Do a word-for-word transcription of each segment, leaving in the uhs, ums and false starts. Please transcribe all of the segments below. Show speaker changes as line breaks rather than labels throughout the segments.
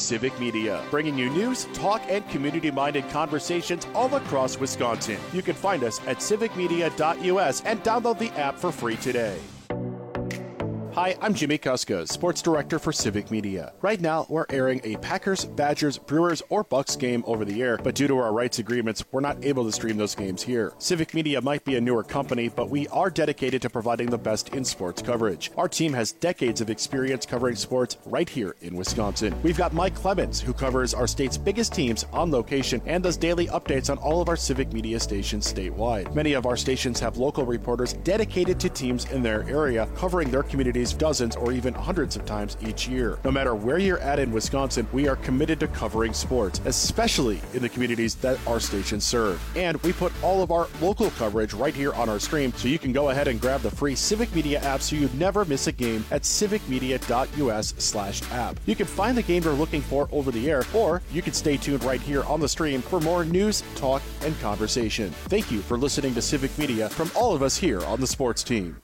Civic Media, bringing you news, talk, and community-minded conversations all across Wisconsin. You can find us at civic media dot U S and download the app for free today. Hi, I'm Jimmy Kuska, Sports Director for Civic Media. Right now, we're airing a Packers, Badgers, Brewers, or Bucks game over the air, but due to our rights agreements, we're not able to stream those games here. Civic Media might be a newer company, but we are dedicated to providing the best in sports coverage. Our team has decades of experience covering sports right here in Wisconsin. We've got Mike Clemens, who covers our state's biggest teams on location and does daily updates on all of our Civic Media stations statewide. Many of our stations have local reporters dedicated to teams in their area, covering their communities dozens or even hundreds of times each year. No matter where you're at in Wisconsin, we are committed to covering sports, especially in the communities that our stations serve. And we put all of our local coverage right here on our stream, so you can go ahead and grab the free Civic Media app so you never miss a game at civic media dot U S slash app. You can find the game you're looking for over the air, or you can stay tuned right here on the stream for more news, talk, and conversation. Thank you for listening to Civic Media from all of us here on the sports team.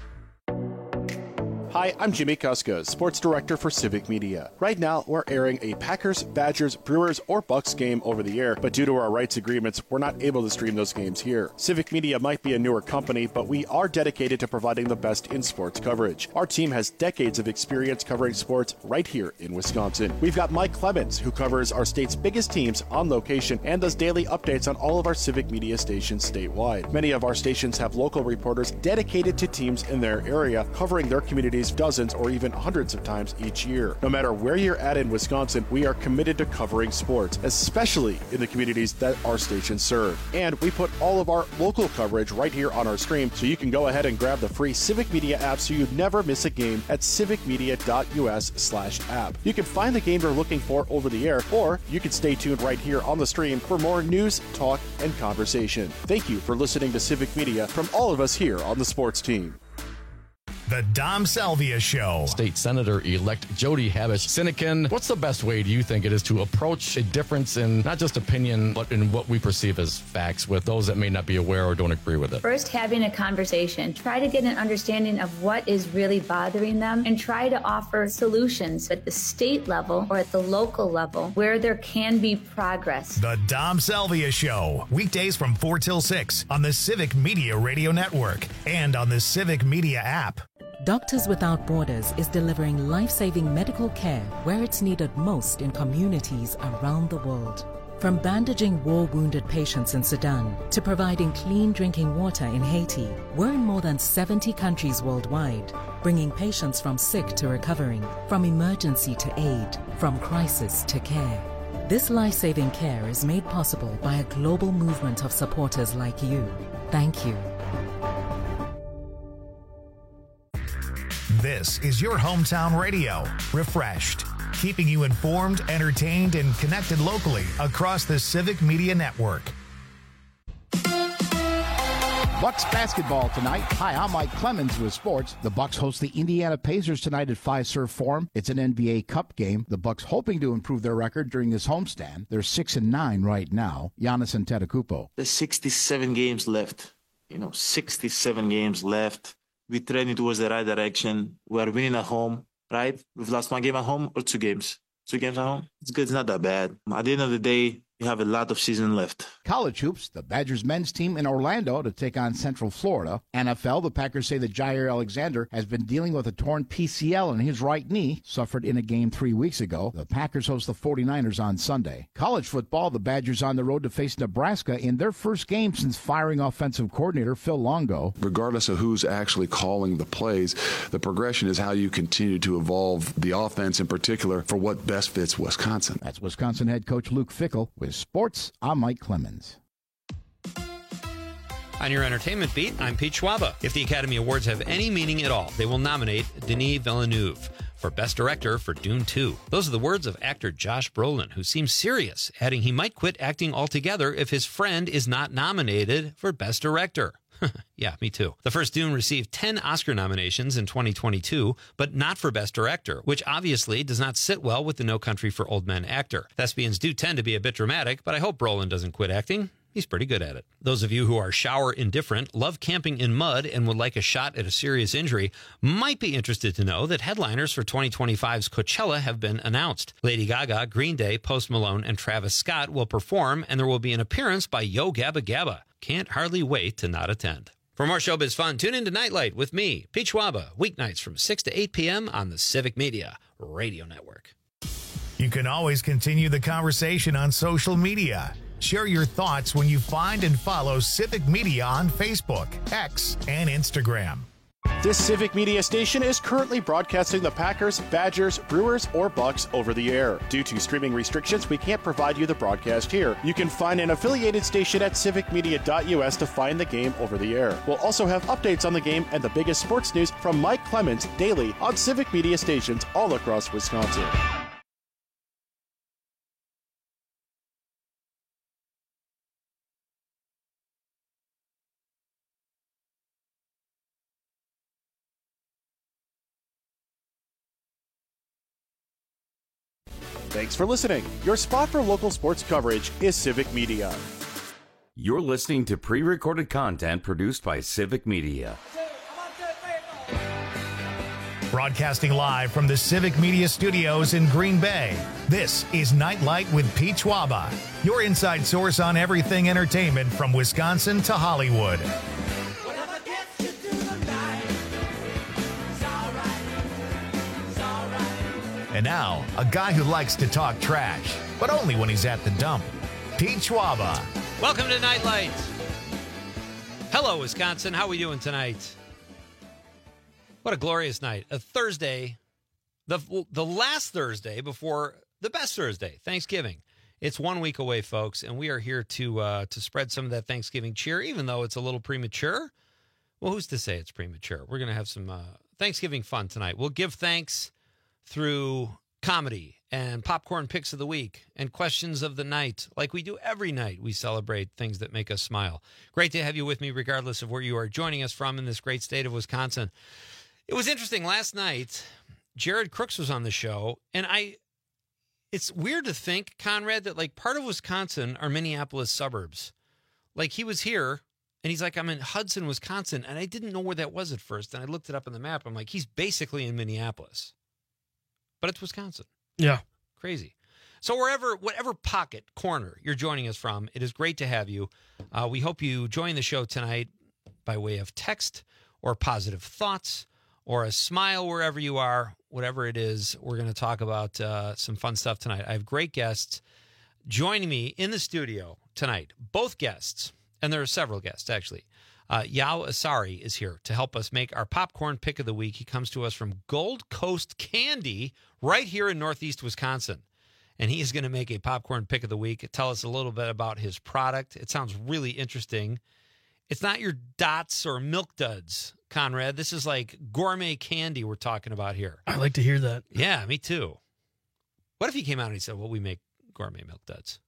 Hi, I'm Jimmy Kuska, Sports Director for Civic Media. Right now, we're airing a Packers, Badgers, Brewers, or Bucks game over the air, but due to our rights agreements, we're not able to stream those games here. Civic Media might be a newer company, but we are dedicated to providing the best in sports coverage. Our team has decades of experience covering sports right here in Wisconsin. We've got Mike Clemens, who covers our state's biggest teams on location and does daily updates on all of our Civic Media stations statewide. Many of our stations have local reporters dedicated to teams in their area, covering their communities dozens or even hundreds of times each year. No matter where you're at in Wisconsin, we are committed to covering sports, especially in the communities that our stations serve. And we put all of our local coverage right here on our stream, so you can go ahead and grab the free Civic Media app so you never miss a game at civic media dot U S slash app. You can find the game you're looking for over the air, or you can stay tuned right here on the stream for more news, talk, and conversation. Thank you for listening to Civic Media from all of us here on the sports team.
The Dom Salvia Show.
State Senator-elect Jody Habush-Sinekin, what's the best way, do you think, it is to approach a difference in not just opinion, but in what we perceive as facts with those that may not be aware or don't agree with it?
First, having a conversation. Try to get an understanding of what is really bothering them and try to offer solutions at the state level or at the local level where there can be progress.
The Dom Salvia Show. Weekdays from four till six on the Civic Media Radio Network and on the Civic Media app.
Doctors Without Borders is delivering life-saving medical care where it's needed most in communities around the world. From bandaging war-wounded patients in Sudan to providing clean drinking water in Haiti, we're in more than seventy countries worldwide, bringing patients from sick to recovering, from emergency to aid, from crisis to care. This life-saving care is made possible by a global movement of supporters like you. Thank you.
This is your hometown radio, Refreshed, keeping you informed, entertained, and connected locally across the Civic Media Network.
Bucks basketball tonight. Hi, I'm Mike Clemens with sports. The Bucks host the Indiana Pacers tonight at Fiserv Forum. It's an N B A Cup game. The Bucks hoping to improve their record during this homestand. They're six and nine right now. Giannis Antetokounmpo.
There's sixty-seven games left. You know, sixty-seven games left. We're trending towards the right direction. We're winning at home, right? We've lost one game at home or two games. Two games at home. It's good. It's not that bad. At the end of the day, you have a lot of season left.
College hoops, the Badgers men's team in Orlando to take on Central Florida. N F L, the Packers say that Jair Alexander has been dealing with a torn P C L in his right knee, suffered in a game three weeks ago. The Packers host the forty-niners on Sunday. College football, the Badgers on the road to face Nebraska in their first game since firing offensive coordinator Phil Longo.
Regardless of who's actually calling the plays, the progression is how you continue to evolve the offense in particular for what best fits Wisconsin.
That's Wisconsin head coach Luke Fickell. With sports, I'm Mike Clemens.
On your entertainment beat, I'm Pete Schwaba. If the Academy Awards have any meaning at all, they will nominate Denis Villeneuve for Best Director for Dune two. Those are the words of actor Josh Brolin, who seems serious, adding he might quit acting altogether if his friend is not nominated for Best Director. Yeah, me too. The first Dune received ten Oscar nominations in twenty twenty-two, but not for Best Director, which obviously does not sit well with the No Country for Old Men actor. Thespians do tend to be a bit dramatic, but I hope Brolin doesn't quit acting. He's pretty good at it. Those of you who are shower indifferent, love camping in mud, and would like a shot at a serious injury might be interested to know that headliners for twenty twenty-five's Coachella have been announced. Lady Gaga, Green Day, Post Malone, and Travis Scott will perform, and there will be an appearance by Yo Gabba Gabba. Can't hardly wait to not attend. For more showbiz fun, tune in to Nightlight with me, Pete Schwaba, weeknights from six to eight p.m. on the Civic Media Radio Network.
You can always continue the conversation on social media. Share your thoughts when you find and follow Civic Media on Facebook, X, and Instagram.
This Civic Media station is currently broadcasting the Packers, Badgers, Brewers, or Bucks over the air. Due to streaming restrictions, we can't provide you the broadcast here. You can find an affiliated station at civic media dot u s to find the game over the air. We'll also have updates on the game and the biggest sports news from Mike Clemens daily on Civic Media stations all across Wisconsin. Thanks for listening. Your spot for local sports coverage is Civic Media.
You're listening to pre-recorded content produced by Civic Media.
Broadcasting live from the Civic Media Studios in Green Bay, this is Nightlight with Pete Schwaba, your inside source on everything entertainment from Wisconsin to Hollywood. And now, a guy who likes to talk trash, but only when he's at the dump, Pete Schwaba.
Welcome to Nightlight. Hello, Wisconsin. How are we doing tonight? What a glorious night. A Thursday, the the last Thursday before the best Thursday, Thanksgiving. It's one week away, folks, and we are here to uh, to spread some of that Thanksgiving cheer, even though it's a little premature. Well, who's to say it's premature? We're going to have some uh, Thanksgiving fun tonight. We'll give thanks through comedy and popcorn picks of the week and questions of the night. Like we do every night, we celebrate things that make us smile. Great to have you with me, regardless of where you are joining us from in this great state of Wisconsin. It was interesting. Last night, Jared Crooks was on the show, and I, it's weird to think, Conrad, that like part of Wisconsin are Minneapolis suburbs. Like he was here, and he's like, I'm in Hudson, Wisconsin, and I didn't know where that was at first, and I looked it up on the map. I'm like, he's basically in Minneapolis. But it's Wisconsin.
Yeah.
Crazy. So wherever, whatever pocket, corner you're joining us from, it is great to have you. Uh, we hope you join the show tonight by way of text or positive thoughts or a smile wherever you are, whatever it is. We're going to talk about uh, some fun stuff tonight. I have great guests joining me in the studio tonight. Both guests, and there are several guests, actually. Uh, Yao Asari is here to help us make our popcorn pick of the week. He comes to us from Gold Coast Candy right here in Northeast Wisconsin. And he is going to make a popcorn pick of the week. Tell us a little bit about his product. It sounds really interesting. It's not your Dots or Milk Duds, Conrad. This is like gourmet candy we're talking about here.
I like to hear that.
Yeah, me too. What if he came out and he said, well, we make gourmet Milk Duds?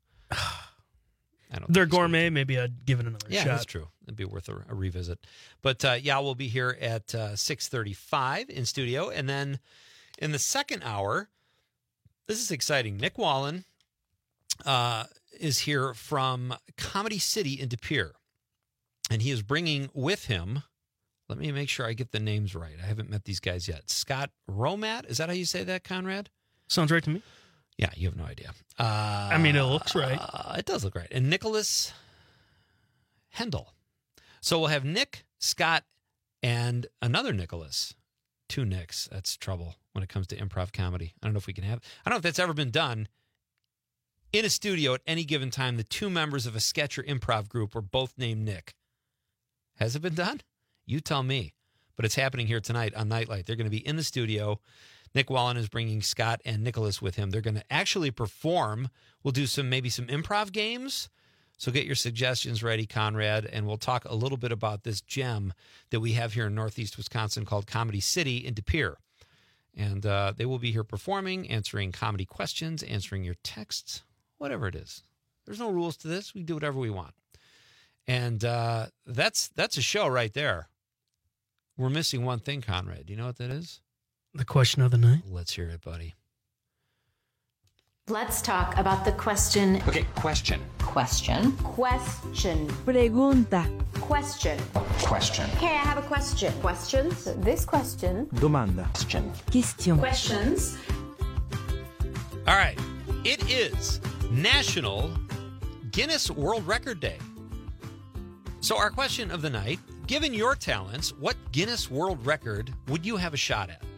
I don't
They're gourmet. Maybe I'd give it another
yeah,
shot.
Yeah, that's true. It'd be worth a, a revisit. But uh, yeah, we'll be here at uh, six thirty-five in studio. And then in the second hour, this is exciting. Nick Wallen uh, is here from Comedy City in De Pere. And he is bringing with him, let me make sure I get the names right. I haven't met these guys yet. Scott Romat, is that how you say that, Conrad?
Sounds right to me.
Yeah, you have no idea. Uh,
I mean, it looks right.
Uh, it does look right. And Nicholas Hendel. So we'll have Nick, Scott, and another Nicholas. Two Nicks. That's trouble when it comes to improv comedy. I don't know if we can have... I don't know if that's ever been done in a studio at any given time. The two members of a sketch or improv group were both named Nick. Has it been done? You tell me. But it's happening here tonight on Nightlight. They're going to be in the studio. Nick Wallen is bringing Scott and Nicholas with him. They're going to actually perform. We'll do some maybe some improv games. So get your suggestions ready, Conrad, and we'll talk a little bit about this gem that we have here in Northeast Wisconsin called Comedy City in De Pere. And uh, they will be here performing, answering comedy questions, answering your texts, whatever it is. There's no rules to this. We do whatever we want. And uh, that's that's a show right there. We're missing one thing, Conrad. Do you know what that is?
The question of the night?
Let's hear it, buddy.
Let's talk about the question.
Okay, question.
Question. Question. Question. Pregunta. Question. Question. Okay, I have a question. Questions? This question.
Domanda.
Question. Question. Questions.
All right. It is National Guinness World Record Day. So our question of the night, given your talents, what Guinness World Record would you have a shot at?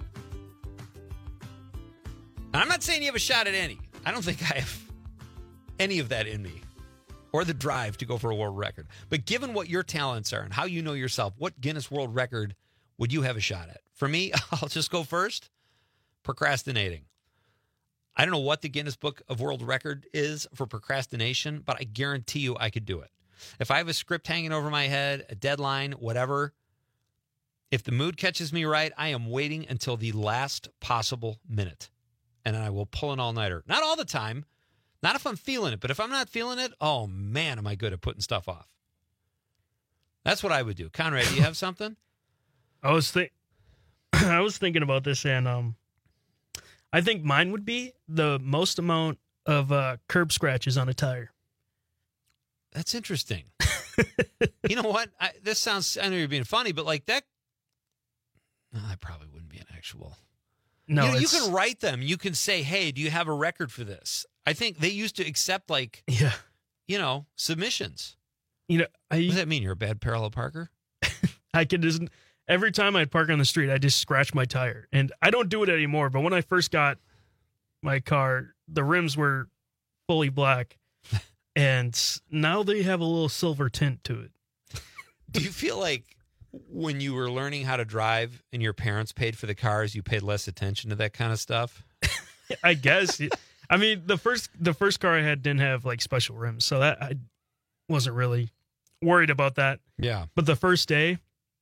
And I'm not saying you have a shot at any. I don't think I have any of that in me or the drive to go for a world record. But given what your talents are and how you know yourself, what Guinness World Record would you have a shot at? For me, I'll just go first. Procrastinating. I don't know what the Guinness Book of World Record is for procrastination, but I guarantee you I could do it. If I have a script hanging over my head, a deadline, whatever, if the mood catches me right, I am waiting until the last possible minute. And I will pull an all-nighter. Not all the time. Not if I'm feeling it. But if I'm not feeling it, oh, man, am I good at putting stuff off. That's what I would do. Conrad, do you have something?
I was think I was thinking about this, and um, I think mine would be the most amount of uh, curb scratches on a tire.
That's interesting. You know what? I, this sounds, I know you're being funny, but like that, no, that probably wouldn't be an actual.
No,
you, you can write them. You can say, hey, do you have a record for this? I think they used to accept like,
yeah,
you know, submissions.
You know, I,
what does that mean? You're a bad parallel parker?
I could just, every time I'd park on the street, I just scratch my tire. And I don't do it anymore. But when I first got my car, the rims were fully black. And now they have a little silver tint to it.
Do you feel like when you were learning how to drive and your parents paid for the cars, you paid less attention to that kind of stuff?
I guess. I mean, the first the first car I had didn't have like special rims, so that I wasn't really worried about that.
Yeah.
But the first day,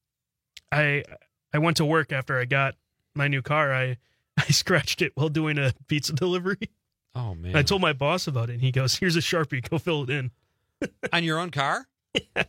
I I went to work after I got my new car. I I scratched it while doing a pizza delivery.
Oh, man.
I told my boss about it, and he goes, here's a Sharpie, go fill it in.
On your own car?
Yeah.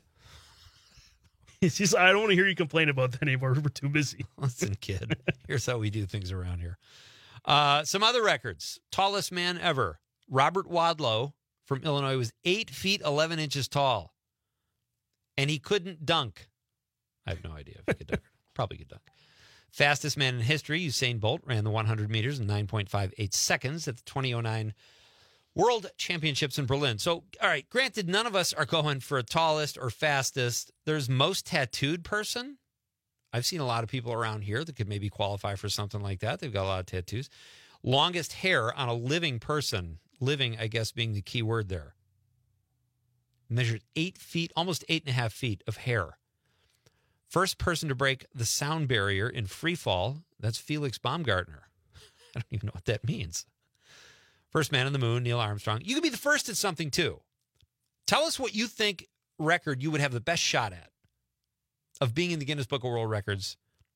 It's just, I don't want to hear you complain about that anymore. We're too busy.
Listen, kid, here's how we do things around here. Uh, some other records. Tallest man ever. Robert Wadlow from Illinois was eight feet, eleven inches tall. And he couldn't dunk. I have no idea if he could dunk. Probably could dunk. Fastest man in history, Usain Bolt, ran the one hundred meters in nine point five eight seconds at the twenty oh nine World Championships in Berlin. So, all right, granted, none of us are going for a tallest or fastest. There's most tattooed person. I've seen a lot of people around here that could maybe qualify for something like that. They've got a lot of tattoos. Longest hair on a living person. Living, I guess, being the key word there. Measured eight feet, almost eight and a half feet of hair. First person to break the sound barrier in free fall, that's Felix Baumgartner. I don't even know what that means. First man on the moon, Neil Armstrong. You could be the first at something, too. Tell us what you think record you would have the best shot at of being in the Guinness Book of World Records,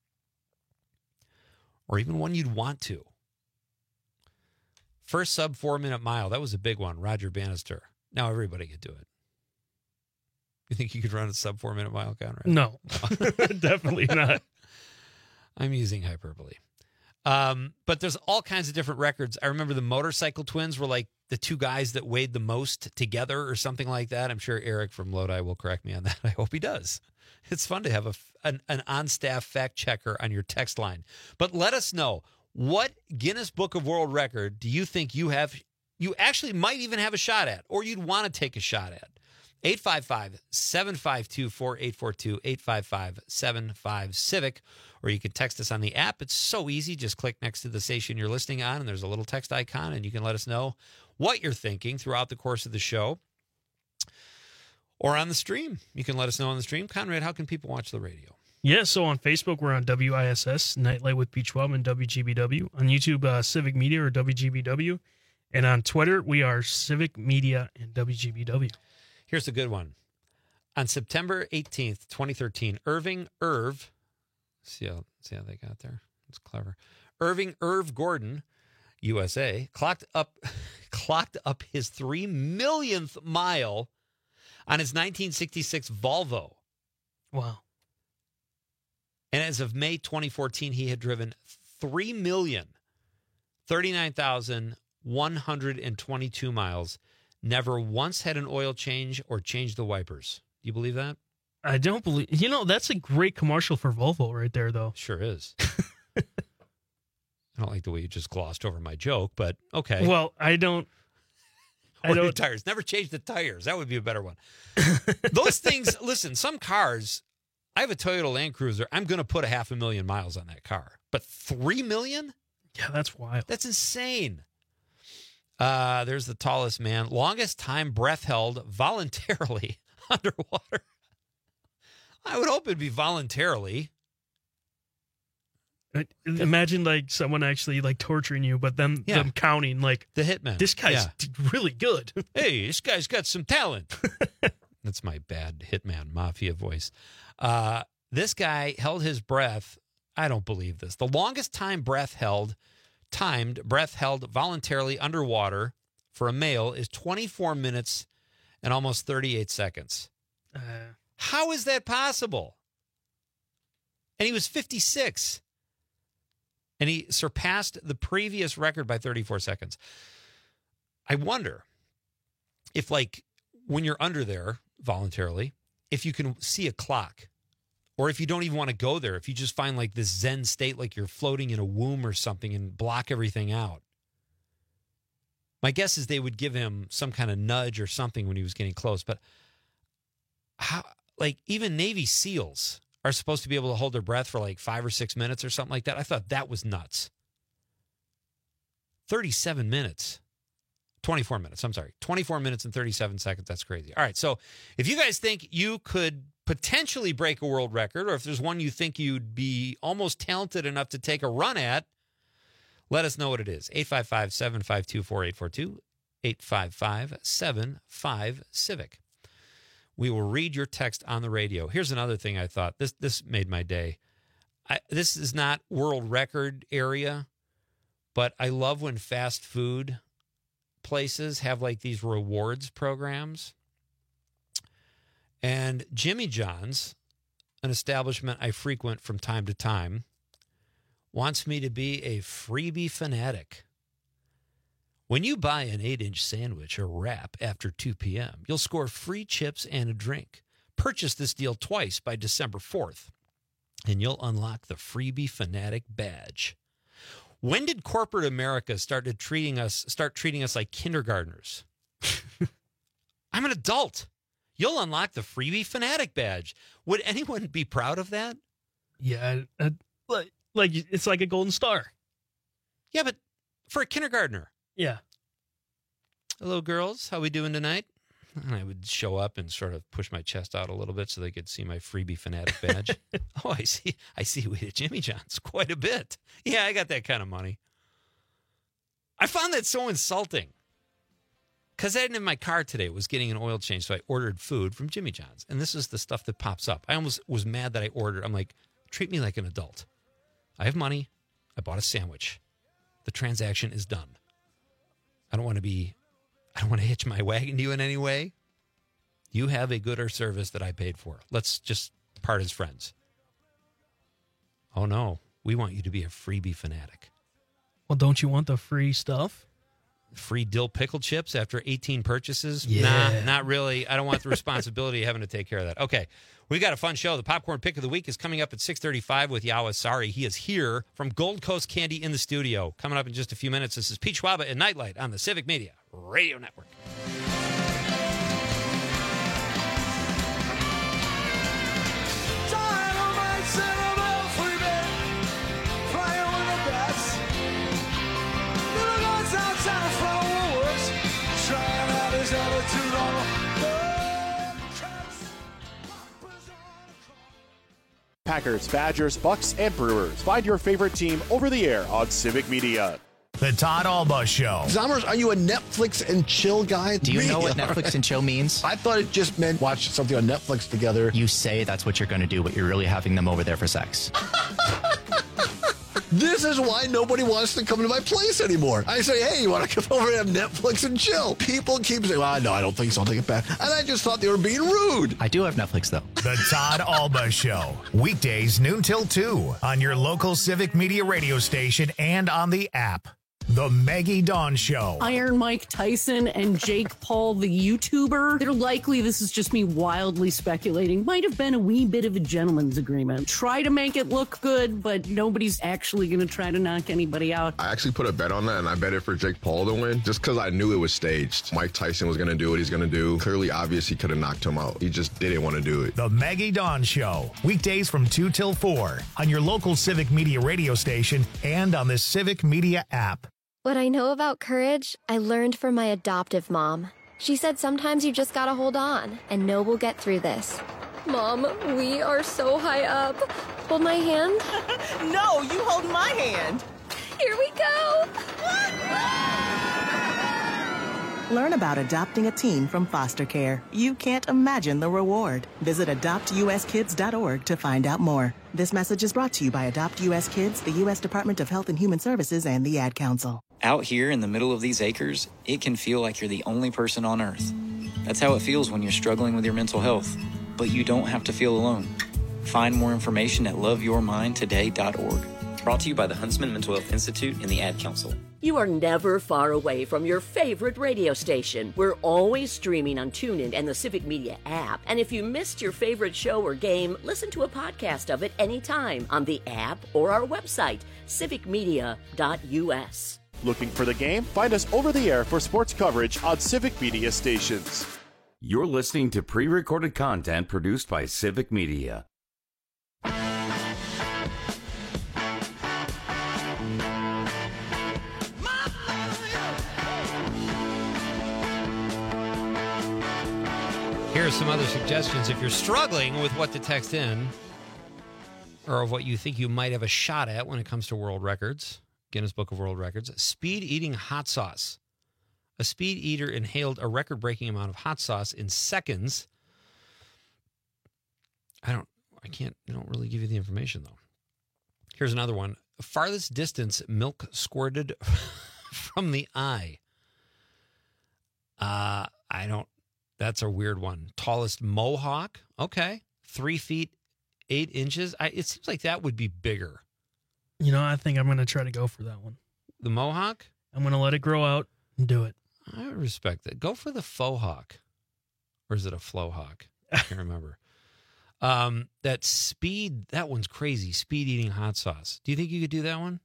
or even one you'd want to. First sub four-minute mile, that was a big one, Roger Bannister. Now everybody could do it. You think you could run a sub four-minute mile, Conrad?
No, definitely not.
I'm using hyperbole. Um, but there's all kinds of different records. I remember the motorcycle twins were like the two guys that weighed the most together or something like that. I'm sure Eric from Lodi will correct me on that. I hope he does. It's fun to have a, an, an on-staff fact checker on your text line. But let us know, what Guinness Book of World Record do you think you have, you actually might even have a shot at, or you'd want to take a shot at? eight five five, seven five two, four eight four two, eight five five, seven five, CIVIC, or you can text us on the app. It's so easy. Just click next to the station you're listening on, and there's a little text icon, and you can let us know what you're thinking throughout the course of the show. Or on the stream. You can let us know on the stream. Conrad, how can people watch the radio?
Yeah, so on Facebook, we're on W I S S, Nightlight with Peach Wub, and W G B W. On YouTube, uh, Civic Media or W G B W. And on Twitter, we are Civic Media and W G B W.
Here's a good one. On September eighteenth, twenty thirteen, Irving Irv, see how, see how they got there? It's clever. Irving Irv Gordon, U S A, clocked up, clocked up his three millionth mile on his nineteen sixty-six Volvo.
Wow.
And as of May twenty fourteen, he had driven three million thirty-nine thousand one hundred twenty-two miles, never once had an oil change or changed the wipers. Do you believe that?
I don't believe. You know, that's a great commercial for Volvo right there, though.
Sure is. I don't like the way you just glossed over my joke, but okay.
Well, I don't. I
or
don't.
new tires. Never change the tires. That would be a better one. Those things, listen, some cars, I have a Toyota Land Cruiser. I'm going to put a half a million miles on that car. But three million?
Yeah, that's wild.
That's insane. Uh, there's the tallest man. Longest time breath held voluntarily underwater. I would hope it'd be voluntarily.
Imagine like someone actually like torturing you, but then yeah. them counting like
the hitman.
This guy's
yeah.
really good.
Hey, this guy's got some talent. That's my bad hitman mafia voice. Uh, this guy held his breath. I don't believe this. The longest time breath held, timed breath held voluntarily underwater for a male is twenty-four minutes and almost thirty-eight seconds. Uh, How is that possible? And he was fifty-six. And he surpassed the previous record by thirty-four seconds. I wonder if, like, when you're under there voluntarily, if you can see a clock. Or if you don't even want to go there, if you just find like this Zen state, like you're floating in a womb or something and block everything out. My guess is they would give him some kind of nudge or something when he was getting close. But how, like even Navy SEALs are supposed to be able to hold their breath for like five or six minutes or something like that. I thought that was nuts. thirty-seven minutes. twenty-four minutes, I'm sorry. twenty-four minutes and thirty-seven seconds. That's crazy. All right, so if you guys think you could potentially break a world record, or if there's one you think you'd be almost talented enough to take a run at, let us know what it is. eight five five, seven five two, four eight four two, eight five five, seven five, CIVIC. We will read your text on the radio. Here's another thing I thought. This this made my day. I, this is not world record area, but I love when fast food places have like these rewards programs. And Jimmy John's, an establishment I frequent from time to time, wants me to be a freebie fanatic. When you buy an eight-inch sandwich or wrap after two p.m., you'll score free chips and a drink. Purchase this deal twice by December fourth, and you'll unlock the freebie fanatic badge. When did corporate America started treating us start treating us like kindergartners? I'm an adult. You'll unlock the freebie fanatic badge. Would anyone be proud of that?
Yeah, uh, like, like it's like a golden star.
Yeah, but for a kindergartner.
Yeah.
Hello, girls. How we doing tonight? And I would show up and sort of push my chest out a little bit so they could see my freebie fanatic badge. Oh, I see. I see we at Jimmy John's quite a bit. Yeah, I got that kind of money. I found that so insulting. Because I didn't have my car today. It was getting an oil change, so I ordered food from Jimmy John's. And this is the stuff that pops up. I almost was mad that I ordered. I'm like, treat me like an adult. I have money. I bought a sandwich. The transaction is done. I don't want to be, I don't want to hitch my wagon to you in any way. You have a gooder service that I paid for. Let's just part as friends. Oh, no. We want you to be a freebie fanatic.
Well, don't you want the free stuff?
Free dill pickle chips after eighteen purchases?
Yeah.
Nah, not really. I don't want the responsibility of having to take care of that. Okay, we got a fun show. The Popcorn Pick of the Week is coming up at six thirty-five with Yawa Sari. He is here from Gold Coast Candy in the studio. Coming up in just a few minutes, this is Pete Schwaba and Nightlight on the Civic Media Radio Network.
Packers, Badgers, Bucks, and Brewers. Find your favorite team over the air on Civic Media.
The Todd Alba Show.
Zommers, are you a Netflix and chill guy?
Do you really? know what Netflix and chill means?
I thought it just meant watch something on Netflix together.
You say that's what you're going to do, but you're really having them over there for sex.
This is why nobody wants to come to my place anymore. I say, hey, you want to come over and have Netflix and chill? People keep saying, well, no, I don't think so. I'll take it back. And I just thought they were being rude.
I do have Netflix, though.
The Todd Alba Show. Weekdays, noon till two on your local Civic Media radio station and on the app. The Maggie Dawn Show.
Iron Mike Tyson and Jake Paul, the YouTuber. They're likely, this is just me wildly speculating, might have been a wee bit of a gentleman's agreement. Try to make it look good, but nobody's actually going to try to knock anybody out.
I actually put a bet on that, and I bet it for Jake Paul to win, just because I knew it was staged. Mike Tyson was going to do what he's going to do. Clearly, obvious, he could have knocked him out. He just didn't want to do it.
The Maggie Dawn Show. Weekdays from two till four on your local Civic Media radio station and on the Civic Media app.
What I know about courage, I learned from my adoptive mom. She said sometimes you just gotta hold on and know we'll get through this. Mom, we are so high up. Hold my hand.
No, you hold my hand.
Here we go.
Learn about adopting a teen from foster care. You can't imagine the reward. Visit adopt u s kids dot org to find out more. This message is brought to you by Adopt U S Kids, the U S Department of Health and Human Services, and the Ad Council.
Out here in the middle of these acres, it can feel like you're the only person on Earth. That's how it feels when you're struggling with your mental health. But you don't have to feel alone. Find more information at love your mind today dot org. Brought to you by the Huntsman Mental Health Institute and the Ad Council.
You are never far away from your favorite radio station. We're always streaming on TuneIn and the Civic Media app. And if you missed your favorite show or game, listen to a podcast of it anytime on the app or our website, civic media dot u s.
Looking for the game? Find us over the air for sports coverage on Civic Media stations.
You're listening to pre-recorded content produced by Civic Media.
Here are some other suggestions if you're struggling with what to text in or what you think you might have a shot at when it comes to world records. Guinness Book of World Records. Speed eating hot sauce. A speed eater inhaled a record-breaking amount of hot sauce in seconds. I don't, I can't, I don't really give you the information, though. Here's another one. Farthest distance milk squirted from the eye. Uh, I don't, that's a weird one. Tallest mohawk. Okay. Three feet, eight inches. I, it seems like that would be bigger.
You know, I think I'm going to try to go for that one.
The mohawk?
I'm going to let it grow out and do it.
I respect that. Go for the faux hawk. Or is it a flow hawk? I can't remember. Um, that speed, that one's crazy. Speed eating hot sauce. Do you think you could do that one?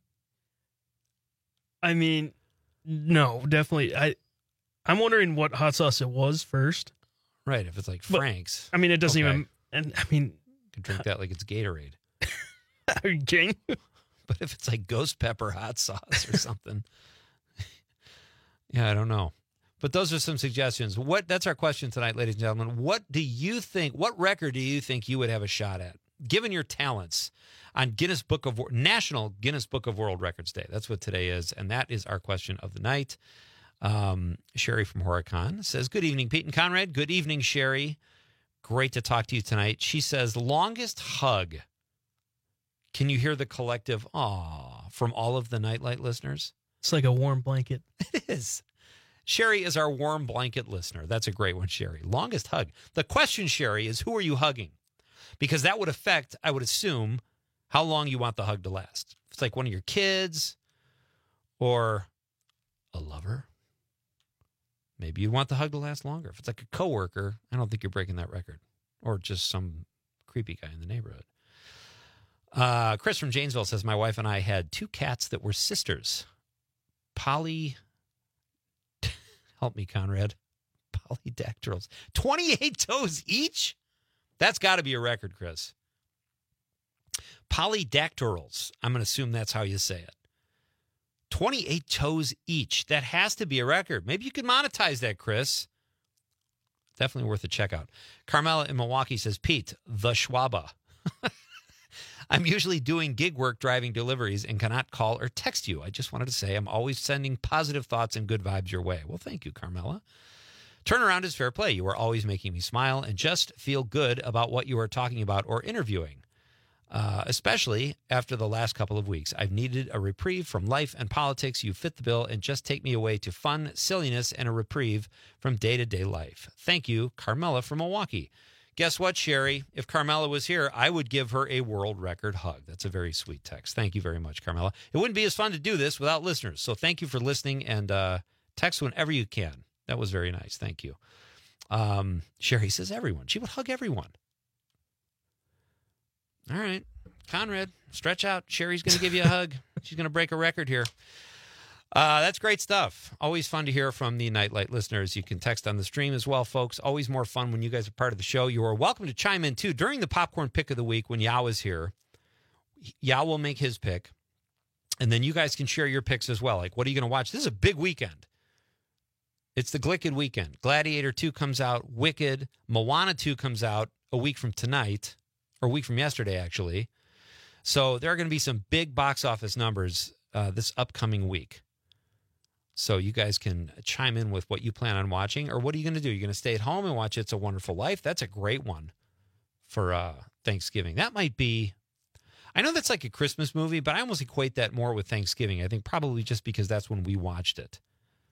I mean, no, definitely. I, I'm wondering what hot sauce it was first.
Right, if it's like
But,
Frank's.
I mean, it doesn't
Okay.
even, and I mean.
You could drink that like it's Gatorade.
Are you kidding?
But if it's like ghost pepper hot sauce or something. Yeah, I don't know. But those are some suggestions. What that's our question tonight, ladies and gentlemen. What do you think, what record do you think you would have a shot at, given your talents, on Guinness Book of National Guinness Book of World Records Day? That's what today is, and that is our question of the night. Um, Sherry from Horicon says, good evening, Pete and Conrad. Good evening, Sherry. Great to talk to you tonight. She says, longest hug. Can you hear the collective aw from all of the Nightlight listeners?
It's like a warm blanket.
It is. Sherry is our warm blanket listener. That's a great one, Sherry. Longest hug. The question, Sherry, is who are you hugging? Because that would affect, I would assume, how long you want the hug to last. If it's like one of your kids or a lover, maybe you want the hug to last longer. If it's like a coworker, I don't think you're breaking that record. Or just some creepy guy in the neighborhood. Uh, Chris from Janesville says, my wife and I had two cats that were sisters. Polly, help me, Conrad. Polydactyls. twenty-eight toes each? That's got to be a record, Chris. Polydactyls. I'm going to assume that's how you say it. twenty-eight toes each. That has to be a record. Maybe you could monetize that, Chris. Definitely worth a check out. Carmela in Milwaukee says, Pete, the Schwaba. I'm usually doing gig work driving deliveries and cannot call or text you. I just wanted to say I'm always sending positive thoughts and good vibes your way. Well, thank you, Carmela. Turnaround is fair play. You are always making me smile and just feel good about what you are talking about or interviewing, uh, especially after the last couple of weeks. I've needed a reprieve from life and politics. You fit the bill and just take me away to fun, silliness, and a reprieve from day-to-day life. Thank you, Carmela from Milwaukee. Guess what, Sherry? If Carmela was here, I would give her a world record hug. That's a very sweet text. Thank you very much, Carmela. It wouldn't be as fun to do this without listeners. So thank you for listening, and uh, text whenever you can. That was very nice. Thank you. Um, Sherry says everyone. She would hug everyone. All right. Conrad, stretch out. Sherry's going to give you a hug. She's going to break a record here. Uh, that's great stuff. Always fun to hear from the Nightlight listeners. You can text on the stream as well, folks. Always more fun when you guys are part of the show. You are welcome to chime in, too. During the Popcorn Pick of the Week, when Yao is here, Yao will make his pick, and then you guys can share your picks as well. Like, what are you going to watch? This is a big weekend. It's the Glicked weekend. Gladiator two comes out. Wicked. Moana two comes out a week from tonight, or a week from yesterday, actually. So there are going to be some big box office numbers uh, this upcoming week. So you guys can chime in with what you plan on watching, or what are you going to do? You're going to stay at home and watch It's a Wonderful Life? That's a great one for uh, Thanksgiving. That might be, I know that's like a Christmas movie, but I almost equate that more with Thanksgiving. I think probably just because that's when we watched it.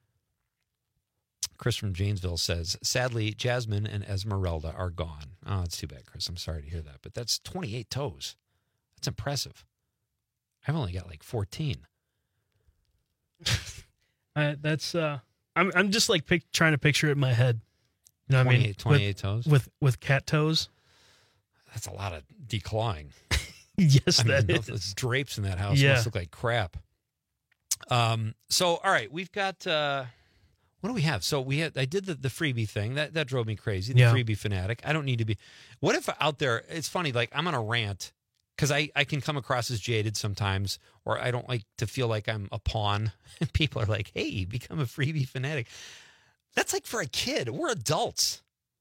Chris from Janesville says, sadly, Jasmine and Esmeralda are gone. Oh, it's too bad, Chris. I'm sorry to hear that. But that's twenty-eight toes. That's impressive. I've only got like fourteen.
Uh, that's uh, I'm I'm just like pic- trying to picture it in my head. You know what I mean?
twenty-eight
with,
toes
with with cat toes.
That's a lot of declawing.
Yes,
I
that
mean,
is.
those drapes in that house
Yeah.
must look like crap. Um. So all right, we've got. Uh, what do we have? So we had. I did the, the freebie thing that that drove me crazy. The
Yeah.
freebie fanatic. I don't need to be. What if out there? It's funny. Like I'm on a rant. Because I, I can come across as jaded sometimes, or I don't like to feel like I'm a pawn. And people are like, hey, become a freebie fanatic. That's like for a kid. We're adults.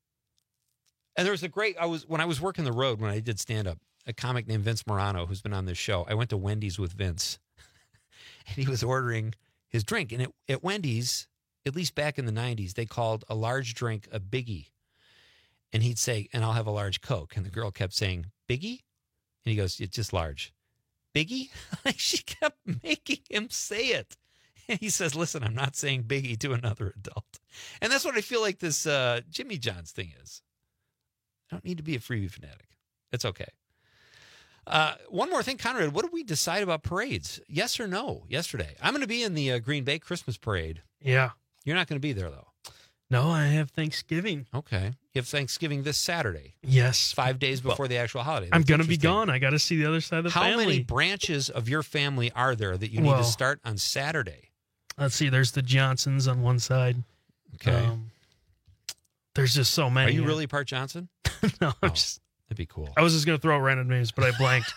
And there's a great, I was when I was working the road, when I did stand-up, a comic named Vince Morano, who's been on this show, I went to Wendy's with Vince. And he was ordering his drink. And at, at Wendy's, at least back in the nineties, they called a large drink a biggie. And he'd say, and I'll have a large Coke. And the girl kept saying, biggie? And he goes, it's just large. Biggie? She kept making him say it. And he says, listen, I'm not saying biggie to another adult. And that's what I feel like this uh, Jimmy John's thing is. I don't need to be a freebie fanatic. It's okay. Uh, one more thing, Conrad, what did we decide about parades? Yes or no yesterday? I'm going to be in the uh, Green Bay Christmas parade.
Yeah.
You're not going to be there, though.
No, I have Thanksgiving.
Okay. You have Thanksgiving this Saturday.
Yes.
Five days before
Well,
the actual holiday.
I'm
That's
going to be
interesting.
gone. I got to see the other side of the
How
family.
many branches of your family are there that you need
Well,
to start on Saturday?
Let's see. There's the Johnsons on one side.
Okay.
Um, there's just so many.
Are you really part Johnson?
No, I'm
Oh,
just.
That'd be cool.
I was just going to throw out random names, but I blanked.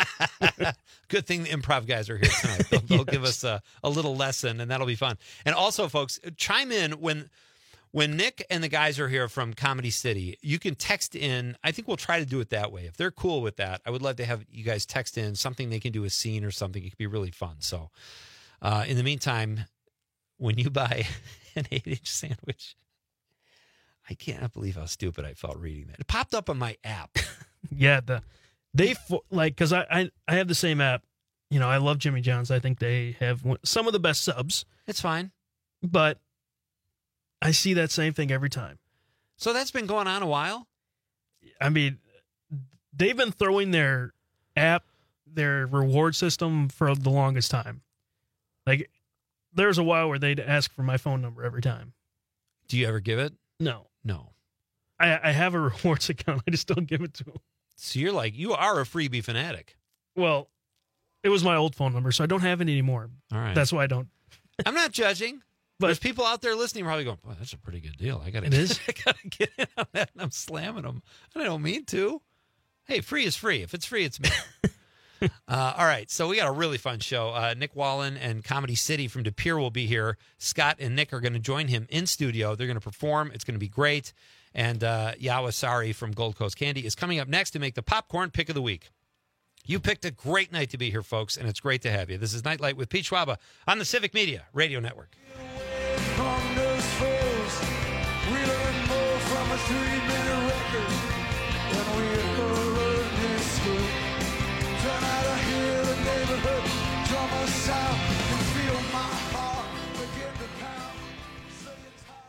Good thing the improv guys are here tonight. They'll, they'll
Yes.
give us a, a little lesson, and that'll be fun. And also, folks, chime in when when Nick and the guys are here from Comedy City. You can text in. I think we'll try to do it that way. If they're cool with that, I would love to have you guys text in something they can do, a scene or something. It could be really fun. So uh, in the meantime, when you buy an eight-inch sandwich, I cannot believe how stupid I felt reading that. It popped up on my app.
Yeah, the they fo- like because I, I I have the same app. You know, I love Jimmy John's. I think they have one, some of the best subs.
It's fine,
but I see that same thing every time.
So that's been going on a while.
I mean, they've been throwing their app, their reward system for the longest time. Like, there's a while where they'd ask for my phone number every time.
Do you ever give it?
No.
No.
I, I have a rewards account. I just don't give it to them.
So you're like, you are a freebie fanatic.
Well, it was my old phone number, so I don't have it anymore.
All right.
That's why I don't.
I'm not judging.
But
there's people out there listening probably going, boy, that's a pretty good deal. I gotta,
It is.
I gotta get in on that, and I'm slamming them. And I don't mean to. Hey, free is free. If it's free, it's me. uh, all right, so we got a really fun show. Uh, Nick Wallen and Comedy City from De Pere will be here. Scott and Nick are going to join him in studio. They're going to perform. It's going to be great. And uh, Yawasari from Gold Coast Candy is coming up next to make the popcorn pick of the week. You picked a great night to be here, folks, and it's great to have you. This is Nightlight with Pete Schwaba on the Civic Media Radio Network.
From those foes, we learn more from a three-minute record than we ever learned in school. Turn out to hear the neighborhood drum us out and feel my heart begin to pound. So you're tired.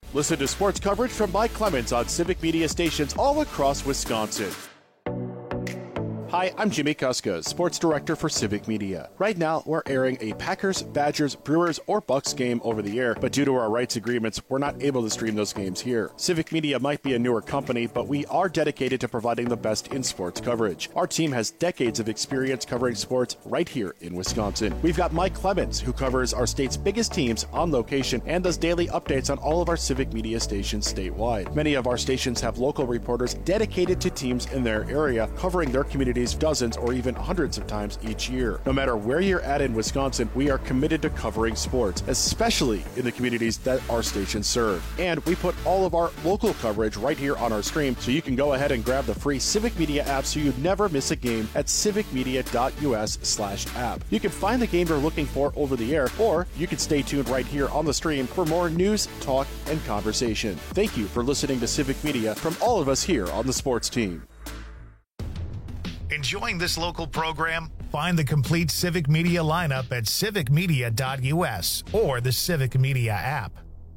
Listen to sports coverage from Mike Clemens on Civic Media stations all across Wisconsin. Hi, I'm Jimmy Kuska, Sports Director for Civic Media. Right now, we're airing a Packers, Badgers, Brewers, or Bucks game over the air, but due to our rights agreements, we're not able to stream those games here. Civic Media might be a newer company, but we are dedicated to providing the best in sports coverage. Our team has decades of experience covering sports right here in Wisconsin. We've got Mike Clemens, who covers our state's biggest teams on location and does daily updates on all of our Civic Media stations statewide. Many of our stations have local reporters dedicated to teams in their area, covering their communities dozens or even hundreds of times each year. No matter where you're at in Wisconsin, we are committed to covering sports, especially in the communities that our stations serve. And we put all of our local coverage right here on our stream, so you can go ahead and grab the free Civic Media app so you never miss a game at civicmedia.us slash app. You can find the game you're looking for over the air, or you can stay tuned right here on the stream for more news, talk, and conversation. Thank you for listening to Civic Media from all of us here on the sports team.
Enjoying this local program? Find the complete Civic Media lineup at civic media dot u s or the Civic Media app.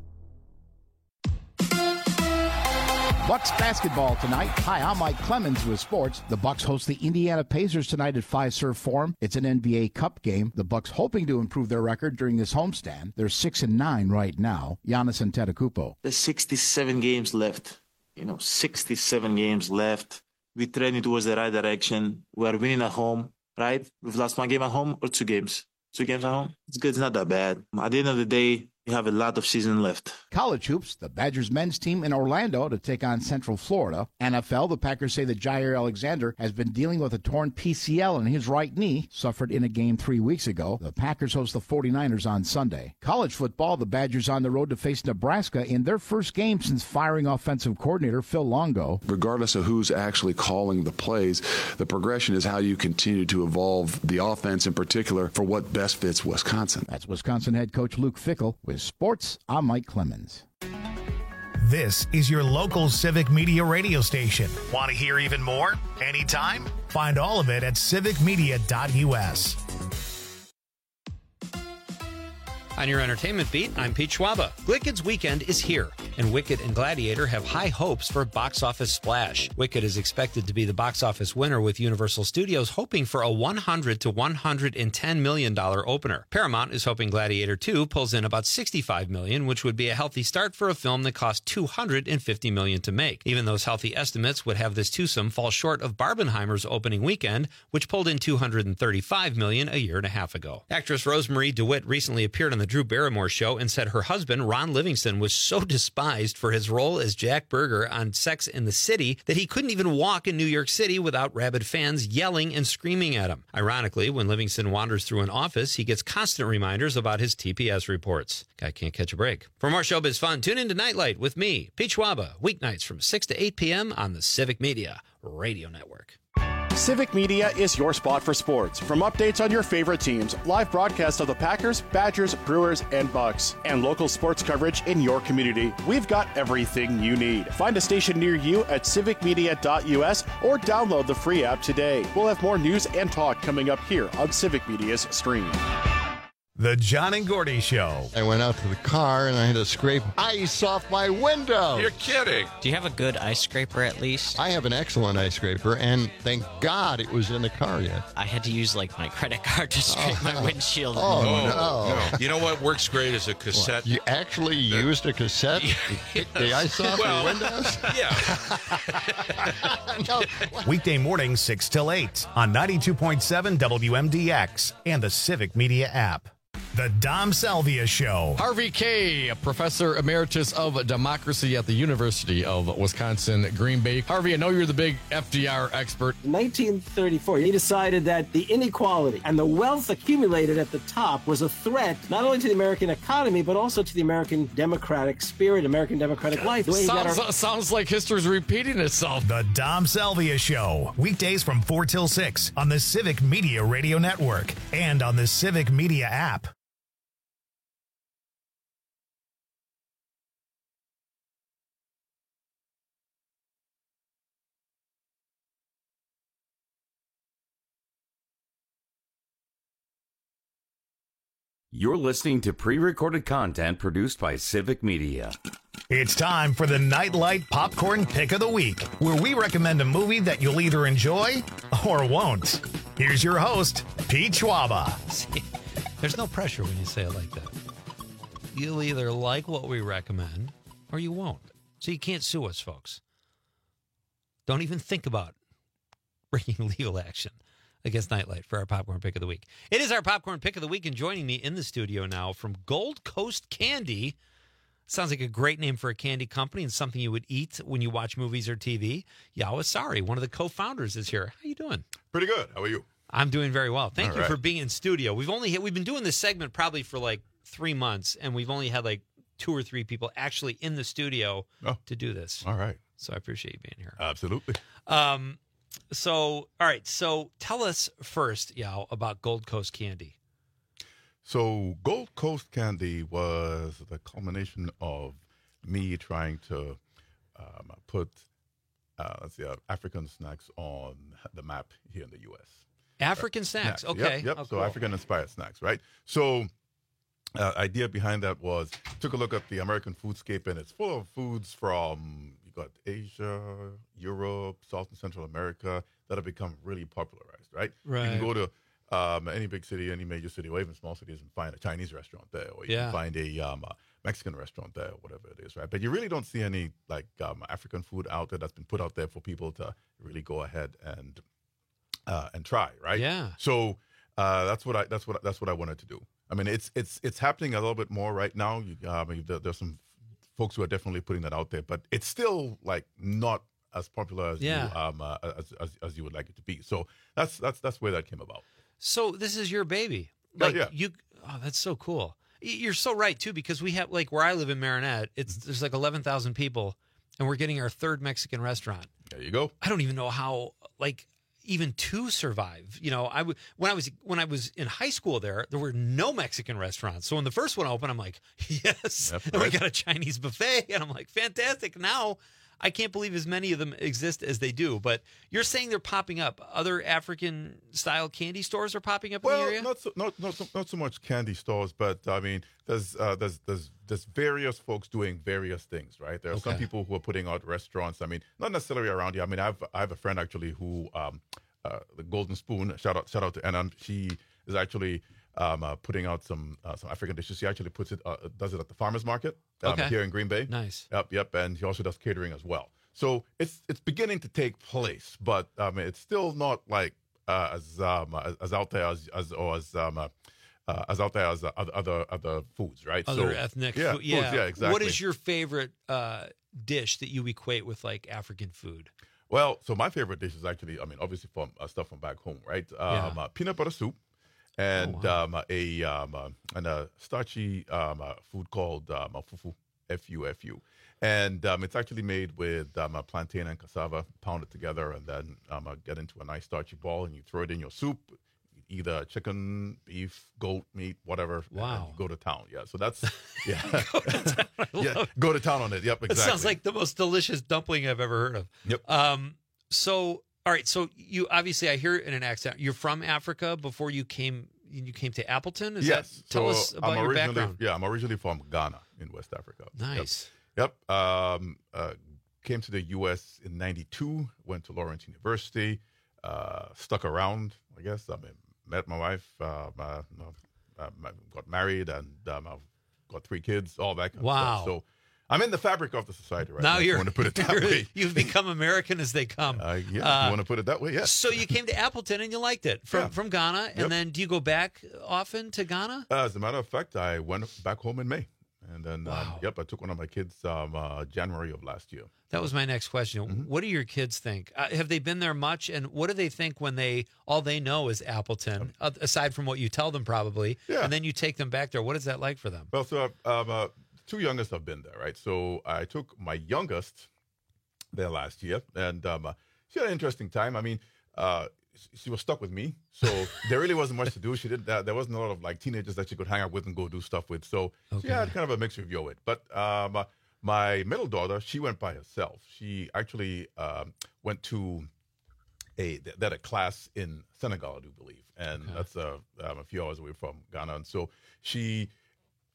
Bucks basketball tonight. Hi, I'm Mike Clemens with sports. The Bucks host the Indiana Pacers tonight at Fiserv Forum. It's an N B A Cup game. The Bucks hoping to improve their record during this homestand. They're six and nine right now. Giannis Antetokounmpo.
There's sixty-seven games left. You know, sixty-seven games left. We're trending towards the right direction. We're winning at home, right? We've lost one game at home or two games. Two games at home. It's good. It's not that bad. At the end of the day, you have a lot of season left.
College hoops, the Badgers men's team in Orlando to take on Central Florida. N F L, the Packers say that Jair Alexander has been dealing with a torn P C L in his right knee, suffered in a game three weeks ago. The Packers host the forty-niners on Sunday. College football, the Badgers on the road to face Nebraska in their first game since firing offensive coordinator Phil Longo.
Regardless of who's actually calling the plays, the progression is how you continue to evolve the offense in particular for what best fits Wisconsin.
That's Wisconsin head coach Luke Fickell. With sports, I'm Mike Clemens.
This is your local Civic Media radio station. Want to hear even more? Anytime? Find all of it at civic media dot u s.
On your entertainment beat, I'm Pete Schwaba. Glicked's weekend is here, and Wicked and Gladiator have high hopes for box office splash. Wicked is expected to be the box office winner, with Universal Studios hoping for a one hundred to one hundred ten million dollars opener. Paramount is hoping Gladiator two pulls in about sixty-five million dollars, which would be a healthy start for a film that cost two hundred fifty million dollars to make. Even those healthy estimates would have this twosome fall short of Barbenheimer's opening weekend, which pulled in two hundred thirty-five million dollars a year and a half ago. Actress Rosemary DeWitt recently appeared on the Drew Barrymore show and said her husband, Ron Livingston, was so despised for his role as Jack Berger on Sex and the City that he couldn't even walk in New York City without rabid fans yelling and screaming at him. Ironically, when Livingston wanders through an office, he gets constant reminders about his T P S reports. Guy can't catch a break. For more showbiz fun, tune in to Nightlight with me, Pete Schwaba, weeknights from six to eight p.m. on the Civic Media Radio Network.
Civic Media is your spot for sports. From updates on your favorite teams, live broadcasts of the Packers, Badgers, Brewers, and Bucks, and local sports coverage in your community, we've got everything you need. Find a station near you at civic media dot u s or download the free app today. We'll have more news and talk coming up here on Civic Media's stream.
The John and Gordy Show.
I went out to the car and I had to scrape ice off my window.
You're kidding.
Do you have a good ice scraper at least?
I have an excellent ice scraper, and thank God it was in the car yet.
I had to use like my credit card to scrape oh. my windshield.
Oh,
no.
no.
no. You know what works great is a cassette.
What? You actually the, used a cassette to kick the ice off
well,
your windows?
Yeah.
no.
Weekday morning, six till eight on ninety-two point seven W M D X and the Civic Media app. The Dom Salvia Show.
Harvey Kaye, a professor emeritus of democracy at the University of Wisconsin, Green Bay. Harvey, I know you're the big F D R expert.
In nineteen thirty-four, he decided that the inequality and the wealth accumulated at the top was a threat not only to the American economy, but also to the American democratic spirit, American democratic life.
Sounds, our- sounds like history's repeating itself.
The Dom Salvia Show. Weekdays from four till six on the Civic Media Radio Network and on the Civic Media app.
You're listening to pre-recorded content produced by Civic Media.
It's time for the Nightlight Popcorn Pick of the Week, where we recommend a movie that you'll either enjoy or won't. Here's your host, Pete Schwaba.
See, there's no pressure when you say it like that. You'll either like what we recommend or you won't. So you can't sue us, folks. Don't even think about bringing legal action against Nightlight for our Popcorn Pick of the Week. It is our Popcorn Pick of the Week, and joining me in the studio now from Gold Coast Candy. Sounds like a great name for a candy company and something you would eat when you watch movies or T V. Yao Asari, one of the co-founders, is here. How you doing?
Pretty good. How are you?
I'm doing very well. Thank
All
you
right.
for being in studio. We've only we've been doing this segment probably for like three months, and we've only had like two or three people actually in the studio
oh.
to do this.
All right.
So I appreciate you being here.
Absolutely.
Um. So all right. So tell us first, Yao, about Gold Coast Candy.
So Gold Coast Candy was the culmination of me trying to um, put uh, let's see, uh, African snacks on the map here in the U S.
African uh, snacks, snacks. Okay.
Yep, yep.
Oh,
so
cool.
African-inspired snacks, right? So uh, idea behind that was, took a look at the American foodscape, and it's full of foods from, you got Asia, Europe, South and Central America, that have become really popularized, right?
Right.
You can go to um, any big city, any major city, or even small cities, and find a Chinese restaurant there, or you
yeah.
can find a um, a Mexican restaurant there, or whatever it is, right? But you really don't see any like um, African food out there that's been put out there for people to really go ahead and uh, and try, right?
Yeah.
So uh, that's what I that's what that's what I wanted to do. I mean, it's it's it's happening a little bit more right now. You, I mean, there, there's some folks who are definitely putting that out there, but it's still like not as popular as
yeah.
you um uh, as, as as you would like it to be. So that's that's that's where that came about.
So this is your baby.
Like, yeah.
You. Oh, that's so cool. You're so right too, because we have like where I live in Marinette, it's there's like eleven thousand people, and we're getting our third Mexican restaurant.
There you go.
I don't even know how like even to survive. You know, I w- when I was when I was in high school there, there were no Mexican restaurants. So when the first one opened, I'm like, yes,
Yep,
and
right.
we got a Chinese buffet, and I'm like, fantastic. Now I can't believe as many of them exist as they do. But you're saying they're popping up. Other African style candy stores are popping up
well,
in the area.
not so not not so, not so much candy stores, but I mean, there's uh, there's there's there's various folks doing various things, right? There are some
Okay.
people who are putting out restaurants. I mean, not necessarily around here. I mean, I've I have a friend actually who um, uh, the Golden Spoon. Shout out shout out to Anand. She is actually um, uh, putting out some uh, some African dishes. She actually puts it uh, does it at the farmers market um,
Okay.
here in Green Bay.
Nice.
Yep, yep, and he also does catering as well. So it's it's beginning to take place, but I mean, it's still not like uh, as um, as, as out there as as or as um, uh, uh, as out there as uh, other other other foods, right?
Other
so,
ethnic
yeah,
food.
foods,
Yeah.
yeah, exactly.
What is your favorite uh, dish that you equate with like African food?
Well, so my favorite dish is actually, I mean, obviously from uh, stuff from back home, right? Um,
Yeah.
uh, peanut butter soup, and
Oh, wow.
um, a um, uh, and a starchy um, uh, food called um, a fufu, F U F U. And um, it's actually made with um, a plantain and cassava pounded together, and then um, uh, get into a nice starchy ball, and you throw it in your soup, either chicken, beef, goat meat, whatever.
Wow.
And you go to town. Yeah. So that's yeah.
Go to town. I
yeah.
love it.
Go to town on it. Yep.
It
Exactly.
sounds like the most delicious dumpling I've ever heard of.
Yep.
Um. So, all right. So you obviously, I hear it in an accent. You're from Africa before you came. You came to Appleton. Is
yes.
That, tell
so
us about
I'm
your
originally,
background.
Yeah, I'm originally from Ghana in West Africa.
Nice.
Yep. yep. Um, uh, came to the U S in ninety-two, went to Lawrence University, uh, stuck around, I guess. I mean, met my wife, uh, my, uh, got married, and um, I've got three kids, all that kind
Wow.
of stuff. So I'm in the fabric of the society right now.
Now
if
you're.
you want to put it that
you're-
way.
You've become American as they come.
Uh, yeah, if
Uh,
you want to put it that way, yes.
So you came to Appleton and you liked it from
Yeah.
from Ghana, and
Yep.
then do you go back often to Ghana?
Uh, as a matter of fact, I went back home in May. And then, um,
Wow.
yep, I took one of my kids um, uh, January of last year.
That was my next question.
Mm-hmm.
What do your kids think? Uh, have they been there much, and what do they think when they all they know is Appleton, uh, aside from what you tell them probably?
Yeah.
And then you take them back there. What is that like for them?
Well, so um, uh, two youngest have been there, right? So I took my youngest there last year, and um, uh, she had an interesting time. I mean, uh, she was stuck with me, so there really wasn't much to do. She did uh, there wasn't a lot of like teenagers that she could hang out with and go do stuff with. So
Okay.
she had kind of a mixed review of it. But um, uh, my middle daughter, she went by herself. She actually um, went to a they had a class in Senegal, I do believe, and
Okay.
that's uh, um, a few hours away from Ghana. And so she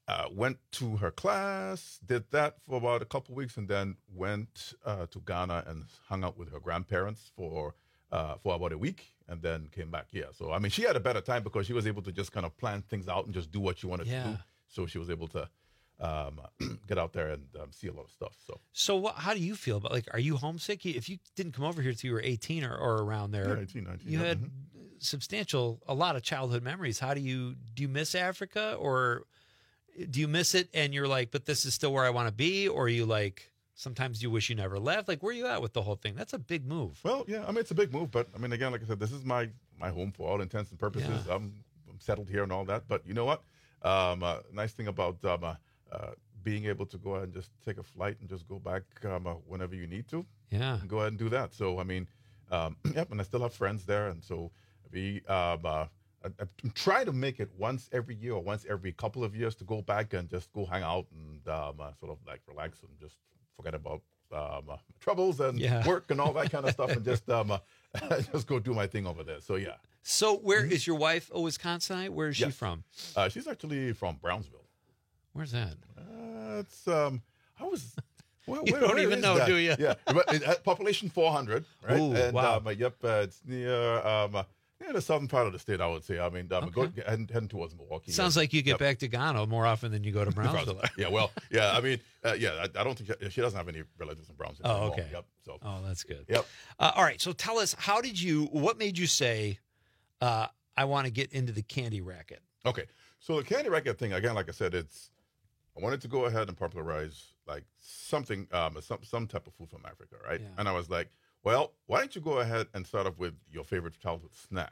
uh, went to her class, did that for about a couple weeks, and then went uh, to Ghana and hung out with her grandparents for uh, for about a week, and then came back. Yeah, so I mean, she had a better time because she was able to just kind of plan things out and just do what she wanted
Yeah.
to do. So she was able to um, get out there and um, see a lot of stuff. So,
So what, how do you feel about, like, are you homesick? If you didn't come over here until you were eighteen or, or around there,
Yeah, eighteen, nineteen,
you
yeah,
had
mhm.
substantial, a lot of childhood memories. How do you, do you miss Africa, or do you miss it and you're like, but this is still where I want to be? Or are you like, sometimes you wish you never left? Like, where are you at with the whole thing? That's a big move.
Well, yeah, I mean, it's a big move, but I mean, again, like I said, this is my, my home for all intents and purposes.
Yeah.
I'm, I'm settled here and all that, but you know what? Um, uh, nice thing about um, uh, uh, being able to go ahead and just take a flight and just go back um, uh, whenever you need to.
Yeah.
And go ahead and do that. So, I mean, um, yep, and I still have friends there. And so we, um, uh, I, I try to make it once every year or once every couple of years to go back and just go hang out and um, uh, sort of like relax and just forget about um, uh, troubles and
Yeah.
work and all that kind of stuff and just um, uh, just go do my thing over there. So, yeah.
So where is your wife a Wisconsinite? Where is she
Yes.
from?
Uh, she's actually from Brownsville.
Where's that?
Uh, it's, um, I was... Well,
You
where-
don't
where
even
is
know,
that?
do you?
Yeah, but it, uh, population four hundred, right?
Ooh,
and,
wow.
Um, uh, yep, uh, it's near um, uh, near the southern part of the state, I would say. I mean, um, go, heading, heading towards Milwaukee.
Sounds
yeah.
like you get
Yep.
back to Ghana more often than you go to Brownsville.
yeah, well, yeah, I mean, uh, yeah, I, I don't think she, she doesn't have any relatives in Brownsville.
Oh,
anymore.
okay.
Yep. So.
Oh, that's good.
Yep.
Uh, all right. So tell us, how did you, what made you say, uh, I want to get into the candy racket?
Okay, so the candy racket thing, again, like I said, it's, I wanted to go ahead and popularize like something, um, some some type of food from Africa, right?
Yeah.
And I was like, well, why don't you go ahead and start off with your favorite childhood snack?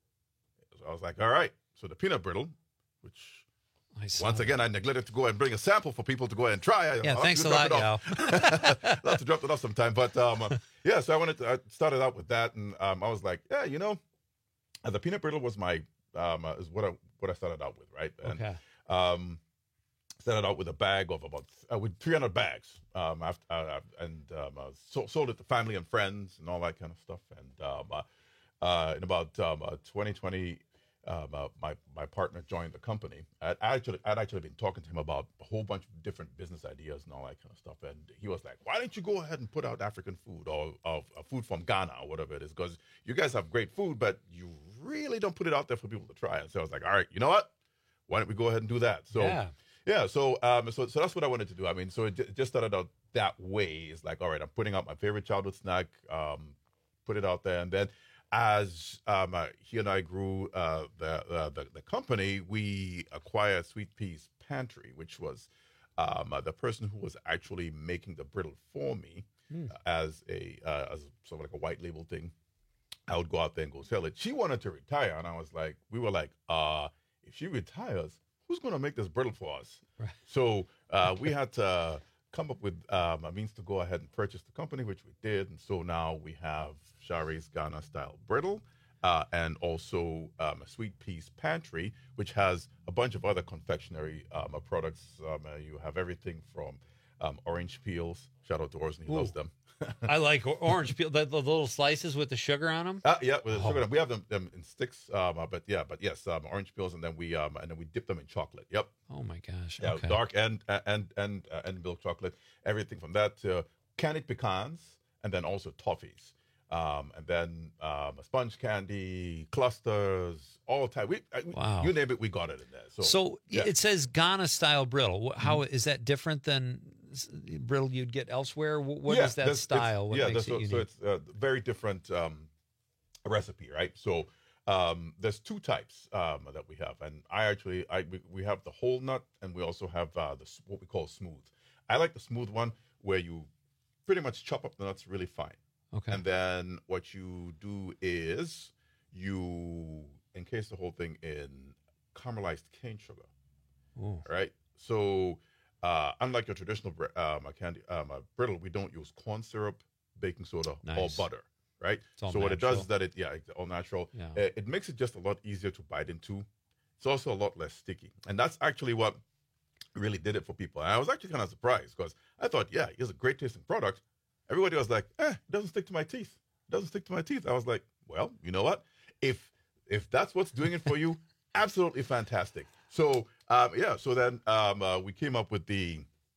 So I was like, all right. So the peanut brittle, which
I saw
once
that.
again I neglected to go and bring a sample for people to go ahead and try. I-
Yeah,
I'll have
thanks
to
a
drop
lot,
it off. I'll have to drop it off sometime. But um, uh, yeah, so I wanted to, I started out with that, and um, I was like, yeah, you know, uh, the peanut brittle was my um, uh, is what I what I started out with, right? And,
Okay.
Um, started out with a bag of about uh, with three hundred bags, um, after, uh, and um, uh, so, sold it to family and friends and all that kind of stuff. And um, uh, uh, in about um, uh, twenty twenty, um, uh, my my partner joined the company. I'd actually I'd actually been talking to him about a whole bunch of different business ideas and all that kind of stuff. And he was like, "Why don't you go ahead and put out African food or, or, or food from Ghana or whatever it is? Because you guys have great food, but you really don't put it out there for people to try." And so I was like, "All right, you know what? Why don't we go ahead and do that?" So.
Yeah.
Yeah, so um, so so that's what I wanted to do. I mean, so it j- just started out that way. It's like, all right, I'm putting out my favorite childhood snack, um, put it out there, and then as um, uh, he and I grew uh, the, uh, the the company, we acquired Sweet Pea's Pantry, which was um, uh, the person who was actually making the brittle for me
Hmm.
uh, as a uh, as sort of like a white label thing. I would go out there and go sell it. She wanted to retire, and I was like, we were like, uh, if she retires, who's going to make this brittle for us?
Right.
So uh, we had to come up with um, a means to go ahead and purchase the company, which we did. And so now we have Shari's Ghana style brittle uh, and also um, a Sweet Pea's Pantry, which has a bunch of other confectionery um, uh, products. Um, uh, you have everything from um, orange peels. Shout out to Orson, he
Ooh.
loves them.
I like or- orange peel, the, the little slices with the sugar on them.
Uh, yeah, with the
Oh.
sugar. We have them, them in sticks, um, uh, but yeah, but yes, um, orange peels, and then we um, and then we dip them in chocolate. Yep.
Oh my gosh.
Yeah,
Okay.
dark and and and uh, and milk chocolate. Everything from that to candied pecans, and then also toffees, um, and then um, sponge candy, clusters, all type. We, I,
Wow.
you name it, we got it in there. So,
So
yeah.
it says Ghana style brittle. Wh- How is that different than s- brittle you'd get elsewhere? Wh- What is
Yeah,
that
that's- it's-
style? What
yeah,
makes
that's
it
so,
unique?
so it's a very different um, recipe, right? So um, there's two types um, that we have, and I actually I we, we have the whole nut, and we also have uh, the s- what we call smooth. I like the smooth one where you pretty much chop up the nuts really fine.
Okay.
And then what you do is you encase the whole thing in caramelized cane sugar.
Ooh.
Right? So, uh, unlike your traditional bre- um, uh, candy um, uh, brittle, we don't use corn syrup, baking soda,
Nice.
or butter. Right?
It's all
So what it does
natural.
is that it, yeah, it's all natural.
Yeah.
Uh, it makes it just a lot easier to bite into. It's also a lot less sticky, and that's actually what really did it for people. And I was actually kind of surprised because I thought, yeah, it's a great tasting product. Everybody was like, eh, it doesn't stick to my teeth. It doesn't stick to my teeth. I was like, well, you know what? If if that's what's doing it for you, absolutely fantastic. So Um, yeah. So then um, uh, we came up with the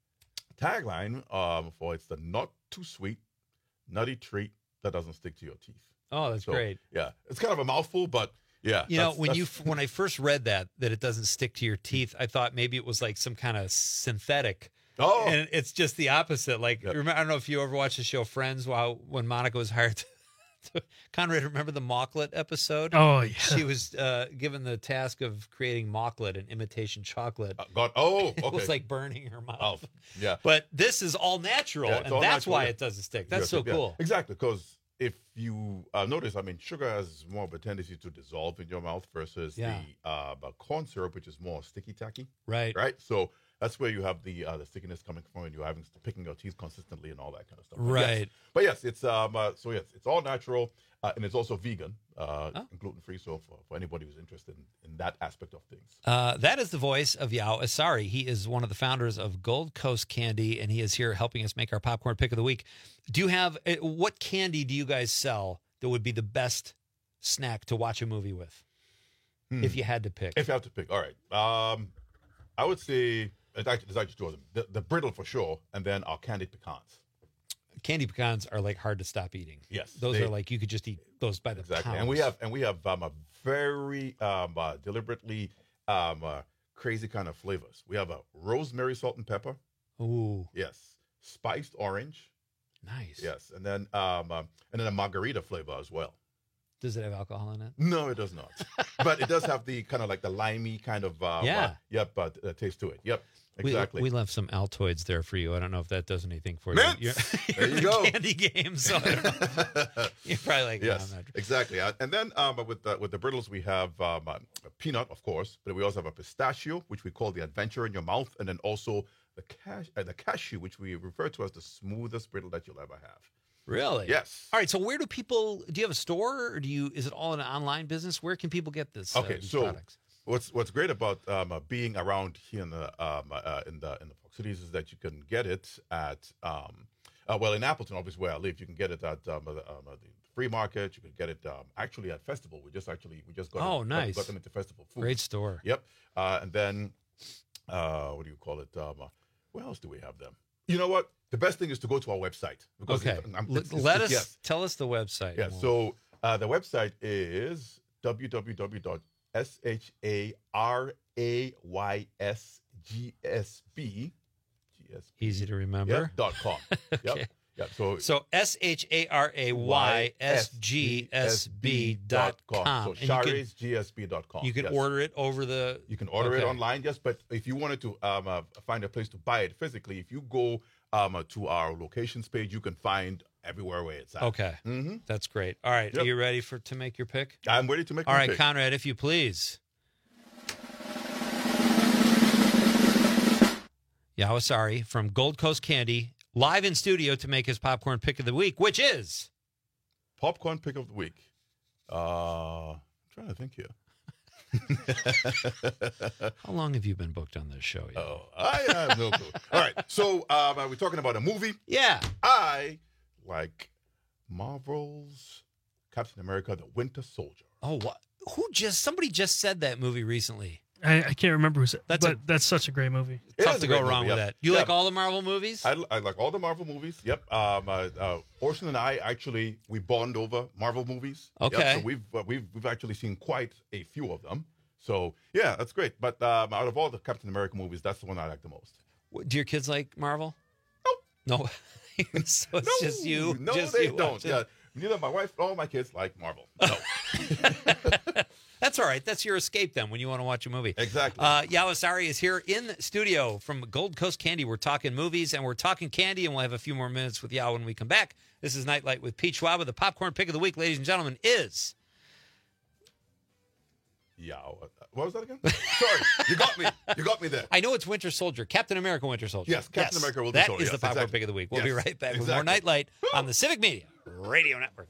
tagline um, for it's the not too sweet, nutty treat that doesn't stick to your teeth.
Oh, that's
So,
great.
Yeah, it's kind of a mouthful, but yeah.
You know,
that's-
when you
that's-
when I first read that that it doesn't stick to your teeth, I thought maybe it was like some kind of synthetic.
Oh.
And it's just the opposite. Like, remember, I don't know if you ever watched the show Friends. While when Monica was hired to, to Conrad, remember the Mocklet episode?
Oh, yeah.
She was uh, given the task of creating Mocklet, an imitation chocolate.
Uh, God, oh,
It
okay.
was like burning her mouth.
Oh, yeah.
But this is all natural,
Yeah, it's
and
all
that's
natural,
why
yeah.
it doesn't stick. That's
Yes,
so
yeah.
cool.
Exactly, because if you uh, notice, I mean, sugar has more of a tendency to dissolve in your mouth versus
Yeah.
the uh, but corn syrup, which is more sticky tacky.
Right.
Right. So that's where you have the uh, the stickiness coming from when you're having picking your teeth consistently and all that kind of stuff. But
Right.
Yes, but yes, it's um uh, so yes, it's all natural uh, and it's also vegan uh,
Oh.
and gluten free. So for, for anybody who's interested in, in that aspect of things.
Uh, that is the voice of Yao Asari. He is one of the founders of Gold Coast Candy, and he is here helping us make our popcorn pick of the week. Do you have uh, what candy do you guys sell that would be the best snack to watch a movie with,
Hmm.
if you had to pick?
If you have to pick, all right. Um, I would say it's actually, there's actually two of them. The, the brittle for sure, and then our candied pecans.
Candy pecans are like hard to stop eating.
Yes,
those
they-
are like you could just eat those by the
Exactly,
pounds.
and we have and we have um, a very um, uh, deliberately um, uh, crazy kind of flavors. We have a rosemary salt and pepper.
Ooh,
Yes, spiced orange.
nice.
Yes, and then um, um, and then a margarita flavor as well.
Does it have alcohol in it?
No, it does not, but it does have the kind of like the limey kind of um,
Yeah.
uh, yep, but uh, taste to it. Yep,
We-
exactly.
We, left some Altoids there for you. I don't know if that does anything for
Mints!
you. You're,
There
you're
you
in
go.
a candy game, so I don't know. You're probably like, no,
yes,
I'm not.
exactly. Uh, and then um, with the, with the brittles, we have um, uh, a peanut, of course, but we also have a pistachio, which we call the adventure in your mouth, and then also the cash, uh, the cashew, which we refer to as the smoothest brittle that you'll ever have.
Really?
Yes.
All right. So where do people? Do you have a store, or do you? Is it all an online business? Where can people get this? uh,
Okay,
these
so
products?
what's what's great about um, uh, being around here in the um, uh, in the in the Fox Cities is that you can get it at um, uh, well in Appleton, obviously where I live, you can get it at um, uh, the, um, uh, the free market. You can get it um, actually at Festival. We just actually we just got
Oh,
it,
nice.
got them into Festival Foods.
Great store.
Yep. Uh, and then uh, what do you call it? Um, uh, where else do we have them? You know what? The best thing is to go to our website.
Okay.
if- I'm-
L-
it's- it's-
Let
it's-
us
yes.
tell us the website.
Yeah,
We'll-
so uh, the website is w w w dot s h a r a y s g s b
Easy to remember.
Yep, dot com.
Okay.
Yep. Yep. So
So S H A R A Y S G S B dot com.
So
And you can-
Shares G S B dot com.
You can
yes.
order it over the.
You can order it
Okay.
online, yes. But if you wanted to um, uh, find a place to buy it physically, if you go um, uh, to our locations page, you can find everywhere where it's at.
Okay.
Mhm.
That's great. All right. Are
Yep.
you ready for to make your pick?
I'm ready to make
All
my
right,
pick.
Conrad, if you please. Yawasari from Gold Coast Candy, live in studio to make his popcorn pick of the week, which is
Popcorn pick of the week. Uh, I'm trying to think here.
How long have you been booked on this show?
Oh, I have no clue. All right, so um, are we talking about a movie?
Yeah.
I like Marvel's Captain America: The Winter Soldier.
Oh, what? Who just? Somebody just said that movie recently.
I, I can't remember who said,
That's
but
a-
that's such a great movie.
It
Tough
is
to
a
go
great
wrong
movie,
with
yeah.
that. You
Yeah.
like all the Marvel movies?
I, I like all the Marvel movies. Yep. Um, uh, uh, Orson and I actually we bond over Marvel movies. Yep,
Okay.
So we've uh, we've we've actually seen quite a few of them. So yeah, that's great. But um, out of all the Captain America movies, that's the one I like the most.
What- Do your kids like Marvel? No. No. So it's just you.
No,
just
they
you
don't.
watching.
Yeah, neither my wife or my kids like Marvel. No.
That's all right. That's your escape then when you want to watch a movie.
Exactly.
Uh, Yawasari is here in the studio from Gold Coast Candy. We're talking movies and we're talking candy, and we'll have a few more minutes with Yaw when we come back. This is Nightlight with Pete Schwab. The popcorn pick of the week, ladies and gentlemen, is...
Yeah. What was that again? Sorry, you got me. You got me there.
I know it's Winter Soldier, Captain America Winter Soldier.
Yes, Captain America Winter
That
Soldier,
is
yes,
the popcorn
exactly.
pick of the week. We'll be
Yes,
right back with
exactly.
more Nightlight on the Civic Media Radio Network.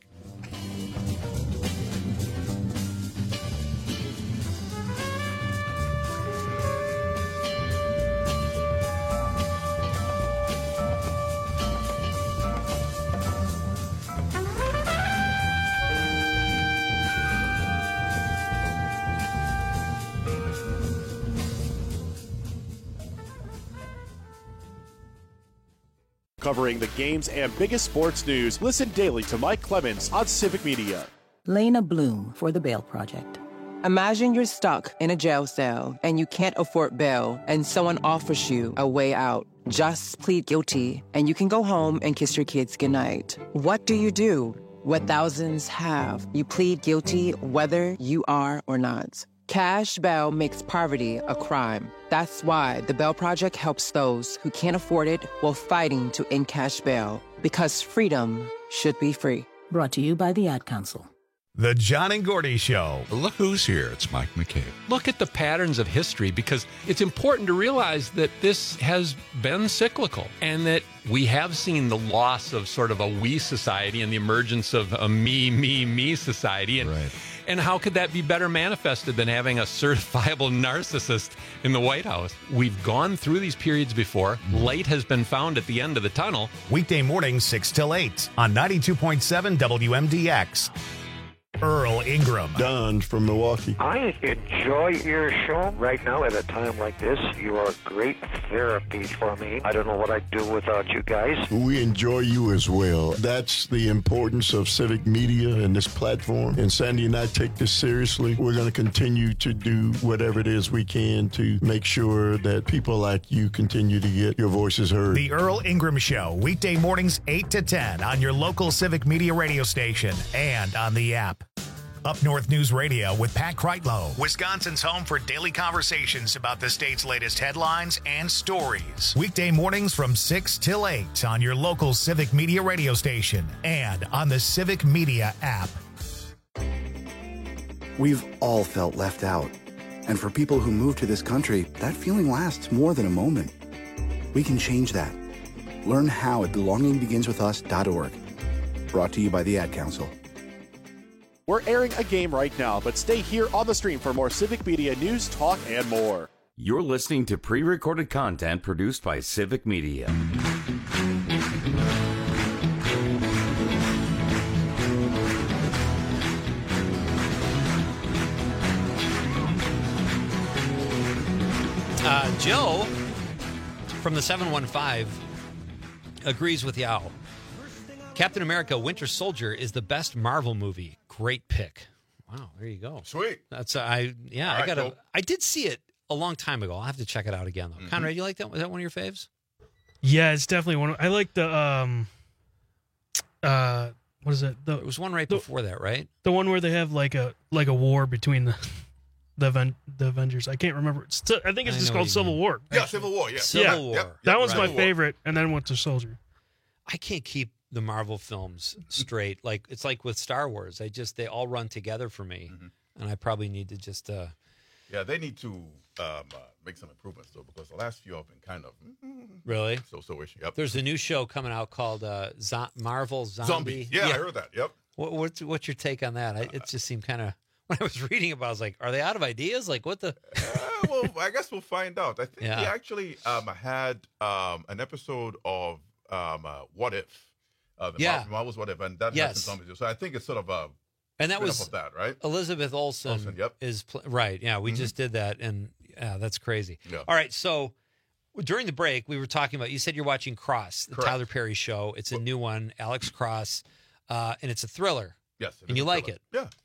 Covering the games and biggest sports news, listen daily to Mike Clemens on Civic Media.
Lena Bloom for the Bail Project.
Imagine you're stuck in a jail cell and you can't afford bail and someone offers you a way out. Just plead guilty and you can go home and kiss your kids goodnight. What do you do? What thousands have. You plead guilty whether you are or not. Cash bail makes poverty a crime. That's why the Bail Project helps those who can't afford it while fighting to end cash bail. Because freedom should be free.
Brought to you by the Ad Council.
The John and Gordy Show.
Look who's here. It's Mike McCabe. Look at the patterns of history, because it's important to realize that this has been cyclical and that we have seen the loss of sort of a we society and the emergence of a me, me, me society. And, right. and how could that be better manifested than having a certifiable narcissist in the White House? We've gone through these periods before. Light has been found at the end of the tunnel.
Weekday mornings, six till eight on ninety-two point seven W M D X. Earl Ingram.
Don from Milwaukee.
I enjoy your show right now at a time like this. You are great therapy for me. I don't know what I'd do without you guys.
We enjoy you as well. That's the importance of civic media and this platform. And Sandy and I take this seriously. We're going to continue to do whatever it is we can to make sure that people like you continue to get your voices heard.
The Earl Ingram Show, weekday mornings eight to ten on your local civic media radio station and on the app. Up North News Radio with Pat Kreitlow, Wisconsin's home for daily conversations about the state's latest headlines and stories. Weekday mornings from six till eight on your local Civic Media radio station and on the Civic Media app.
We've all felt left out. And for people who move to this country, that feeling lasts more than a moment. We can change that. Learn how at belonging begins with us dot org. Brought to you by the Ad Council.
We're airing a game right now, but stay here on the stream for more Civic Media news, talk, and more.
You're listening to pre-recorded content produced by Civic Media.
Uh, Joe from the seven one five agrees with Yao. Captain America Winter Soldier is the best Marvel movie. Great pick. Wow, there you go.
Sweet.
That's uh, I yeah,
All
I
right,
got to
cool.
I did see it a long time ago. I'll have to check it out again though.
Mm-hmm.
Conrad, you like that? Was that one of your faves?
Yeah, it's definitely one. Of, I like the um, uh, what is it? The,
There was one right
the,
before that, right?
The one where they have like a like a war between the the, Aven- the Avengers. I can't remember. It's still, I think it's
I
just
know
called
what you
Civil
mean.
War.
Yeah, Civil War, yeah.
Civil
Yeah.
War.
Yep.
That was
Right.
my
Civil War.
favorite, and then Winter Soldier.
I can't keep the Marvel films straight. Like it's like with Star Wars. I just they all run together for me,
Mm-hmm.
and I probably need to just. uh
Yeah, they need to um, uh, make some improvements, though, because the last few have been kind of
Really?
so so ishy. Yep.
There's a new show coming out called uh, Zo- Marvel Zombie.
Zombie. Yeah, I heard that. Yep.
What, what's what's your take on that? I, it just seemed kind of when I was reading about, it, I was like, are they out of ideas? Like what the?
Uh, well, I guess we'll find out. I think
Yeah.
he actually um, had um, an episode of um, uh, What If. Uh, the
Yeah.
Marvel, Marvel's What If, and that
Yes.
has some zombies. So I think it's sort of a
And that
spin-off
was
of that, right?
Elizabeth Olsen.
Olsen, yep.
Is pl- right. Yeah, we
Mhm.
just did that, and yeah, that's crazy.
Yeah.
All right, so during the break, we were talking about. You said you're watching Cross, the
Correct.
Tyler Perry show. It's a new one, Alex Cross, uh, and it's a thriller.
Yes, it
and
is
you
a
like
thriller.
it.
Yeah.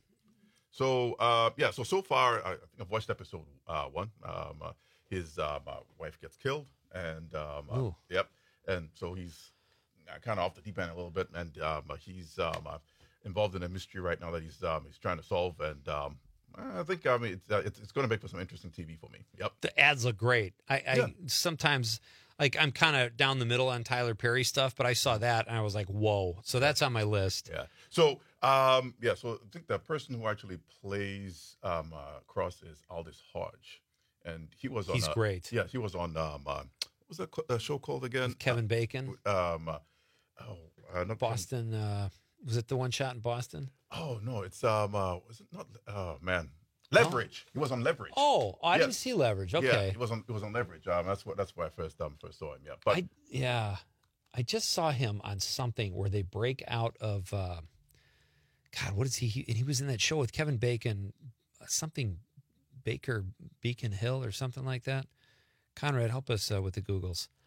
So uh, yeah, so so far I I think I've watched episode uh, one. Um, uh, his um, uh, wife gets killed, and um, uh,
Ooh.
yep, and so he's uh, kind of off the deep end a little bit, and um, uh, he's um, uh, involved in a mystery right now that he's um, he's trying to solve, and um, I think I mean it's uh, it's, it's going to make for some interesting T V for me. Yep.
The ads look great. I, I
Yeah.
sometimes like I'm kind of down the middle on Tyler Perry stuff, but I saw that and I was like, whoa. So that's on my list.
Yeah. So, um, yeah. So I think the person who actually plays um, uh, Cross is Aldous Hodge, and he was on.
He's
uh,
great.
Yeah, he was on. Um, uh, what was that co- uh, show called again?
Kevin Bacon,
Uh, um, uh, oh, uh, not
Boston. Uh, was it the one shot in Boston?
Oh no, it's um, uh, was it not? Oh man, Leverage. He was on Leverage.
Oh, I
Yes.
didn't see Leverage.
Yeah,
Okay.
he was on. He was on Leverage. Um, that's what. That's where I first um first saw him. Yeah, but
I yeah, I just saw him on something where they break out of. Uh, God, what is he? he? And he was in that show with Kevin Bacon, uh, something Baker Beacon Hill or something like that. Conrad, help us uh, with the Googles.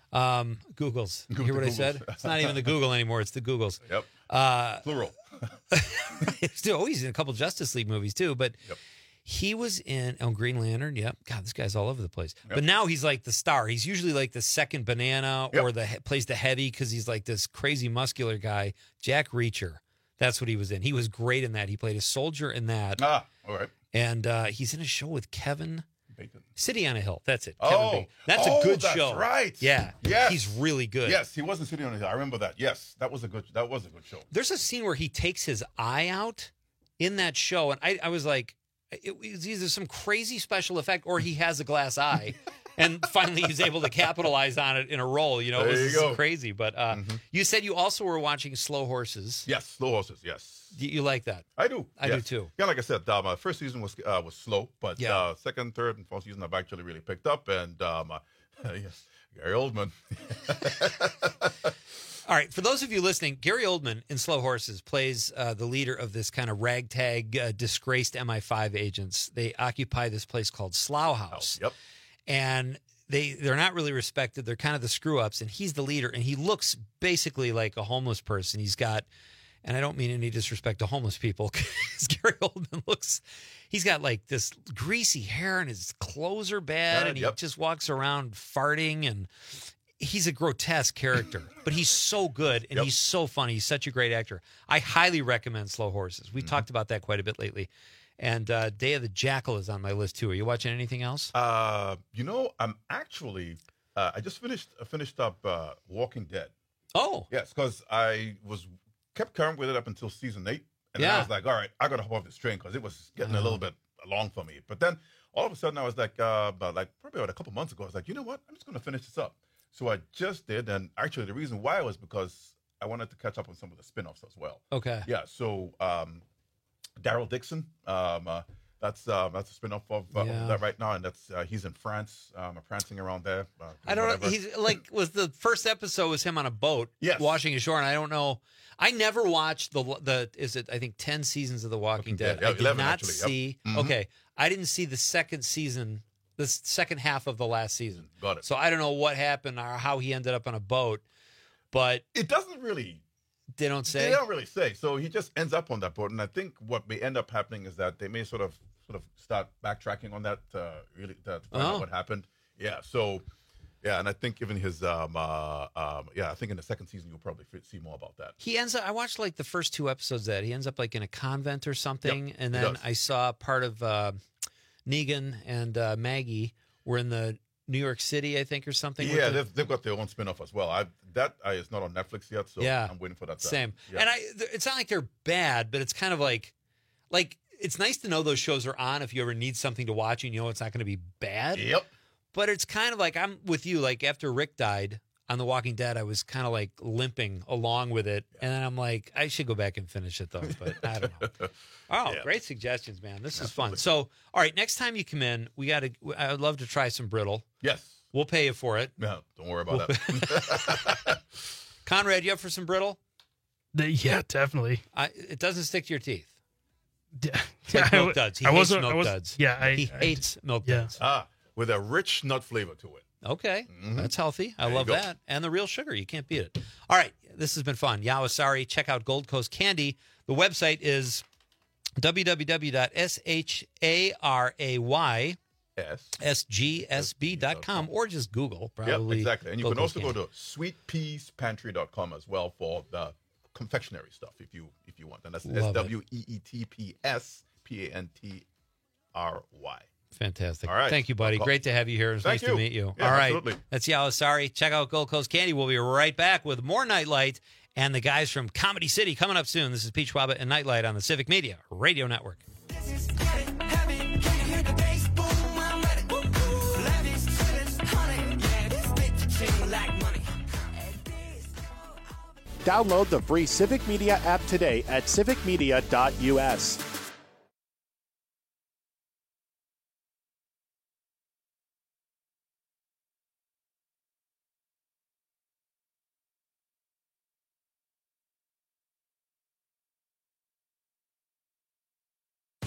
Um, Googles. You hear what I said? It's not even the Google anymore. It's the Googles.
Yep.
Uh,
Plural.
still, oh, he's in a couple Justice League movies too, but
yep.
he was in oh, Green Lantern. Yep. God, this guy's all over the place.
Yep.
But now he's like the star. He's usually like the second banana
Yep.
or the plays the heavy because he's like this crazy muscular guy. Jack Reacher. That's what he was in. He was great in that. He played a soldier in that.
Ah, all right.
And uh, he's in a show with Kevin
Bacon.
City on a Hill. That's it. Kevin
Oh,
Bacon. That's
oh,
a good
that's
show.
Right.
Yeah.
Yes.
He's really good.
Yes, he wasn't sitting on the hill. I remember that. Yes, that was a good. That was a good show.
There's a scene where he takes his eye out in that show, and I, I was like, it was either some crazy special effect or he has a glass eye. And finally, he's able to capitalize on it in a role. You know,
There
it was
you go.
crazy. But uh,
Mm-hmm.
you said you also were watching Slow Horses.
Yes, Slow Horses. Yes,
You, you like that?
I do.
I
yes.
do too.
Yeah, like I said, uh, my first season was uh, was slow, but
Yeah.
uh, second, third, and fourth season I've actually really picked up. And um, uh, yes, Gary Oldman.
All right, for those of you listening, Gary Oldman in Slow Horses plays uh, the leader of this kind of ragtag, uh, disgraced M I five agents. They occupy this place called Slough House.
Oh, yep.
And they, they're not really respected. They're kind of the screw-ups, and he's the leader, and he looks basically like a homeless person. He's got, and I don't mean any disrespect to homeless people, because Gary Oldman looks, he's got like this greasy hair, and his clothes are bad,
Yeah,
and he
yep.
just walks around farting, and he's a grotesque character, but he's so good and
Yep.
he's so funny. He's such a great actor. I highly recommend Slow Horses. We
Mm-hmm.
talked about that quite a bit lately. And uh, Day of the Jackal is on my list too. Are you watching anything else?
Uh, you know, I'm actually. Uh, I just finished uh, finished up uh, Walking Dead.
Oh,
Yes, because I was kept current with it up until season eight, and then
Yeah.
I was like, all right, I got to hop off this train because it was getting a little bit long for me. But then all of a sudden, I was like, uh, about like probably about a couple months ago, I was like, you know what? I'm just going to finish this up. So I just did, and actually the reason why was because I wanted to catch up on some of the spin-offs as well.
okay.
Yeah, so um, Daryl Dixon, um, uh, that's uh, that's a spin-off of, uh,
Yeah.
of that right now, and that's uh, he's in France, um, prancing around there. Uh,
I don't
whatever.
know. He's like, was the first episode was him on a boat
Yes.
washing ashore, and I don't know. I never watched the the is it I think ten seasons of The Walking
Walking
Dead.
Dead. Yeah,
I did
eleven
not
actually, yep.
see.
Mhm.
Okay, I didn't see the second season, the s- second half of the last season.
Got it.
So I don't know what happened or how he ended up on a boat, but
It doesn't really.
they don't say.
They don't really say. So he just ends up on that boat, and I think what may end up happening is that they may sort of sort of start backtracking on that uh, really to find
Oh.
out what happened. Yeah. So yeah, and I think even his um, uh, um yeah, I think in the second season you'll probably f- see more about that.
He ends up. I watched like the first two episodes of that he ends up like in a convent or something,
Yep,
and
he
then
does.
I saw part of uh, Negan and uh, Maggie were in the New York City, I think, or something. with
Yeah,
the-
they've, they've got their own spin-off as well. I that uh, is not on Netflix yet, so
Yeah.
I'm waiting for that. To,
Same.
Yeah.
And I, th- it's not like they're bad, but it's kind of like, like it's nice to know those shows are on if you ever need something to watch and you know it's not going to be bad.
Yep.
But it's kind of like I'm with you. Like after Rick died on The Walking Dead, I was kind of like limping along with it, and then I'm like, I should go back and finish it though. But I don't know. Oh,
Yeah.
great suggestions, man. This is
Absolutely.
fun. So, all right, next time you come in, we got to. I would love to try some brittle.
Yes.
We'll pay you for it.
No, don't worry about that.
Conrad, you up for some brittle?
The- yeah, definitely.
I, it doesn't stick to your teeth.
Yeah,
It's like
I
milk
w-
duds. He
I
hates
wasn't-
milk
I was-
duds.
yeah, I-
he
I-
hates milk
yeah.
duds.
Ah, with a rich nut flavor to it.
Okay,
Mhm.
that's healthy. I
There you
love
go.
that. And the real sugar. You can't beat it. All right, this has been fun. Yawasari. Check out Gold Coast Candy. The website is w w w dot sharay
Yes.
s g s b dot com or just Google. Probably.
Yep, exactly. And you
Gold
can
Coast
also go
Candy.
to sweet peas pantry dot com as well for the confectionery stuff if you if you want. And that's
Love
S
it.
W E E T P S P A N T R Y.
Fantastic.
All right.
Thank you, buddy.
Well,
Great to have you here. It's
Thank
nice
you.
to meet you.
Yeah,
All right.
absolutely.
That's Yawasari. Check out Gold Coast Candy. We'll be right back with more Nightlight and the guys from Comedy City coming up soon. This is Pete Schwaba and Nightlight on the Civic Media Radio Network.
Download the free Civic Media app today at civic media dot u s.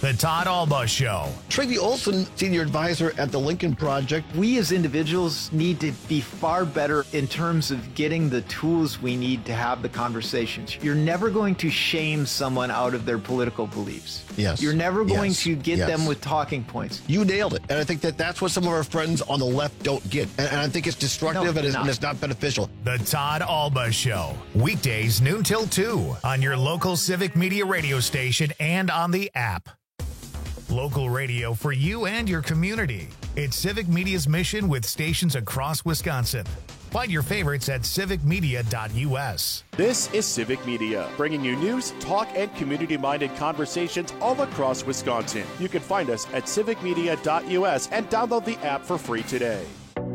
The Todd Alba Show.
Tracy Olson, senior advisor at the Lincoln Project.
We as individuals need to be far better in terms of getting the tools we need to have the conversations. You're never going to shame someone out of their political beliefs.
Yes.
You're never going
yes.
to get
yes.
them with talking points.
You nailed it. And I think that that's what some of our friends on the left don't get. And, and I think it's destructive no, and, it's, and it's not beneficial.
The Todd Alba Show. Weekdays noon till two on your local Civic Media radio station and on the app. Local radio for you and your community. It's Civic Media's mission with stations across Wisconsin. Find your favorites at civic media dot u s.
This is Civic Media, bringing you news, talk, and community-minded conversations all across Wisconsin. You can find us at civic media dot u s and download the app for free today.